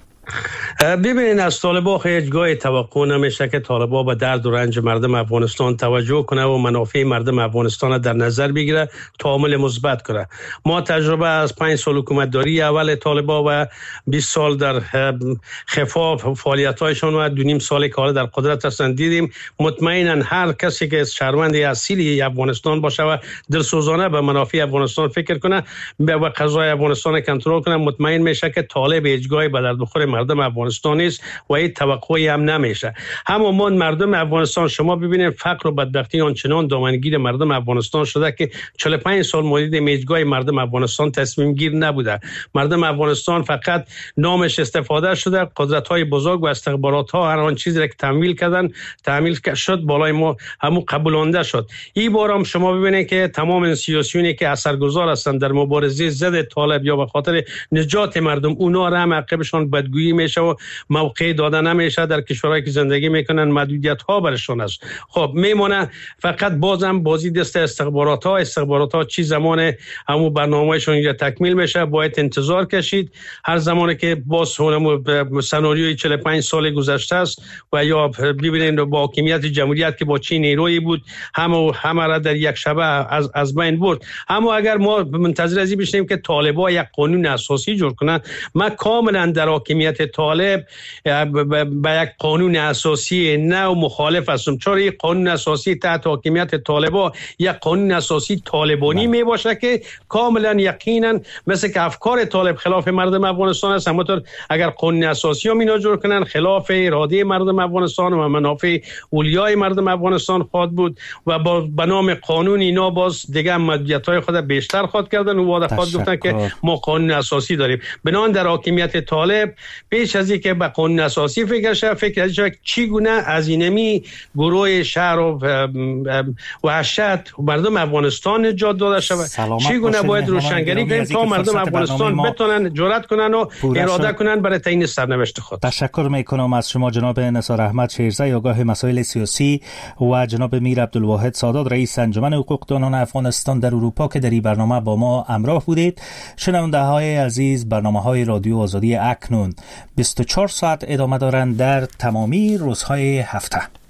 ببینید، از طالبا هیچگاه توقع نمیشه که طالبا به درد و رنج مردم افغانستان توجه کنه و منافع مردم افغانستان در نظر بگیره، تعامل مثبت کنه. ما تجربه از پنج سال حکومت داری اول طالبا و بیست سال در خفا فعالیت‌هایشان و دو نیم سالی که حالا در قدرت هستند دیدیم. مطمئنا هر کسی که شهروند اصیلی افغانستان باشه و دلسوزانه به منافع افغانستان فکر کنه و قضای افغانستان کنترل کنه، مطمئن میشه که طالب هیچگاه به درد بخور مردم افغانستان است و این توقعی هم نمیشه. همون مردم افغانستان شما ببینید فقر و بدبختی آنچنان دامنگیر مردم افغانستان شده که چهل و پنج سال مورد میجگاه مردم افغانستان تصمیم گیر نبوده. مردم افغانستان فقط نامش استفاده شده، قدرت های بزرگ و استخبارات ها هر آن چیزی را که تمویل کردن تمویل شد بالای ما همو قبولانده شد. این بار هم شما ببینید که تمام سیاسیونی که اثرگذار هستند در مبارزه ضد طالب یا به خاطر نجات مردم، اونا را هم عقبشان بدگویی میشه و موقع داده نمیشه. در کشورهایی که زندگی میکنن محدودیت ها برشون است. خب میمونه فقط بازم بازی دست استخبارات ها. استخبارات ها چی زمان همو برنامه‌شون یا تکمیل میشه باید انتظار کشید. هر زمانی که باز همون سناریوی چهل و پنج سال گذشته است و یا ببینید با حاکمیت جمهوریت که با چین نیرویی بود همو همه را در یک شبه از از بین برد. اما اگر ما منتظر ازی بشیم که طالبان یک قانون اساسی جور کنن، ما کاملا در حاکمیت حاکمیت طالب به یک قانون اساسی نو مخالف هستم، چون این قانون اساسی تحت حاکمیت طالبا یک قانون اساسی طالبانی می باشه که کاملا یقینا مثل که افکار طالب خلاف مردم افغانستان است، همونطور اگر قانون اساسی هم اینا جور کنن خلاف اراده مردم افغانستان و منافع اولیای مردم افغانستان خواهد بود و با به نام قانون اینا باز دیگه مدیت‌های خود بیشتر خواهد کردن و واضح خواهد گفتن که ما قانون اساسی داریم. بنان در حاکمیت طالب پیش از اینکه به قانون اساسی فکر شه فکر از چگونه از اینمی گروه شهر و وحشت مردم افغانستان نجات داده شود، چگونه باید روشنگری کنیم تا مردم افغانستان بتونن جرأت کنن و اراده کنن برای تعیین سرنوشت خود. تشکر میکنم از شما جناب نثار احمد شیرزی آگاه مسائل سیاسی و جناب میر عبدالواحد سادات رئیس انجمن حقوقدانان افغانستان در اروپا که در این برنامه با ما همراه بودید. شنونده های عزیز، برنامه های رادیو آزادی اکنون بیست و چهار ساعت ادامه دارند در تمامی روزهای هفته.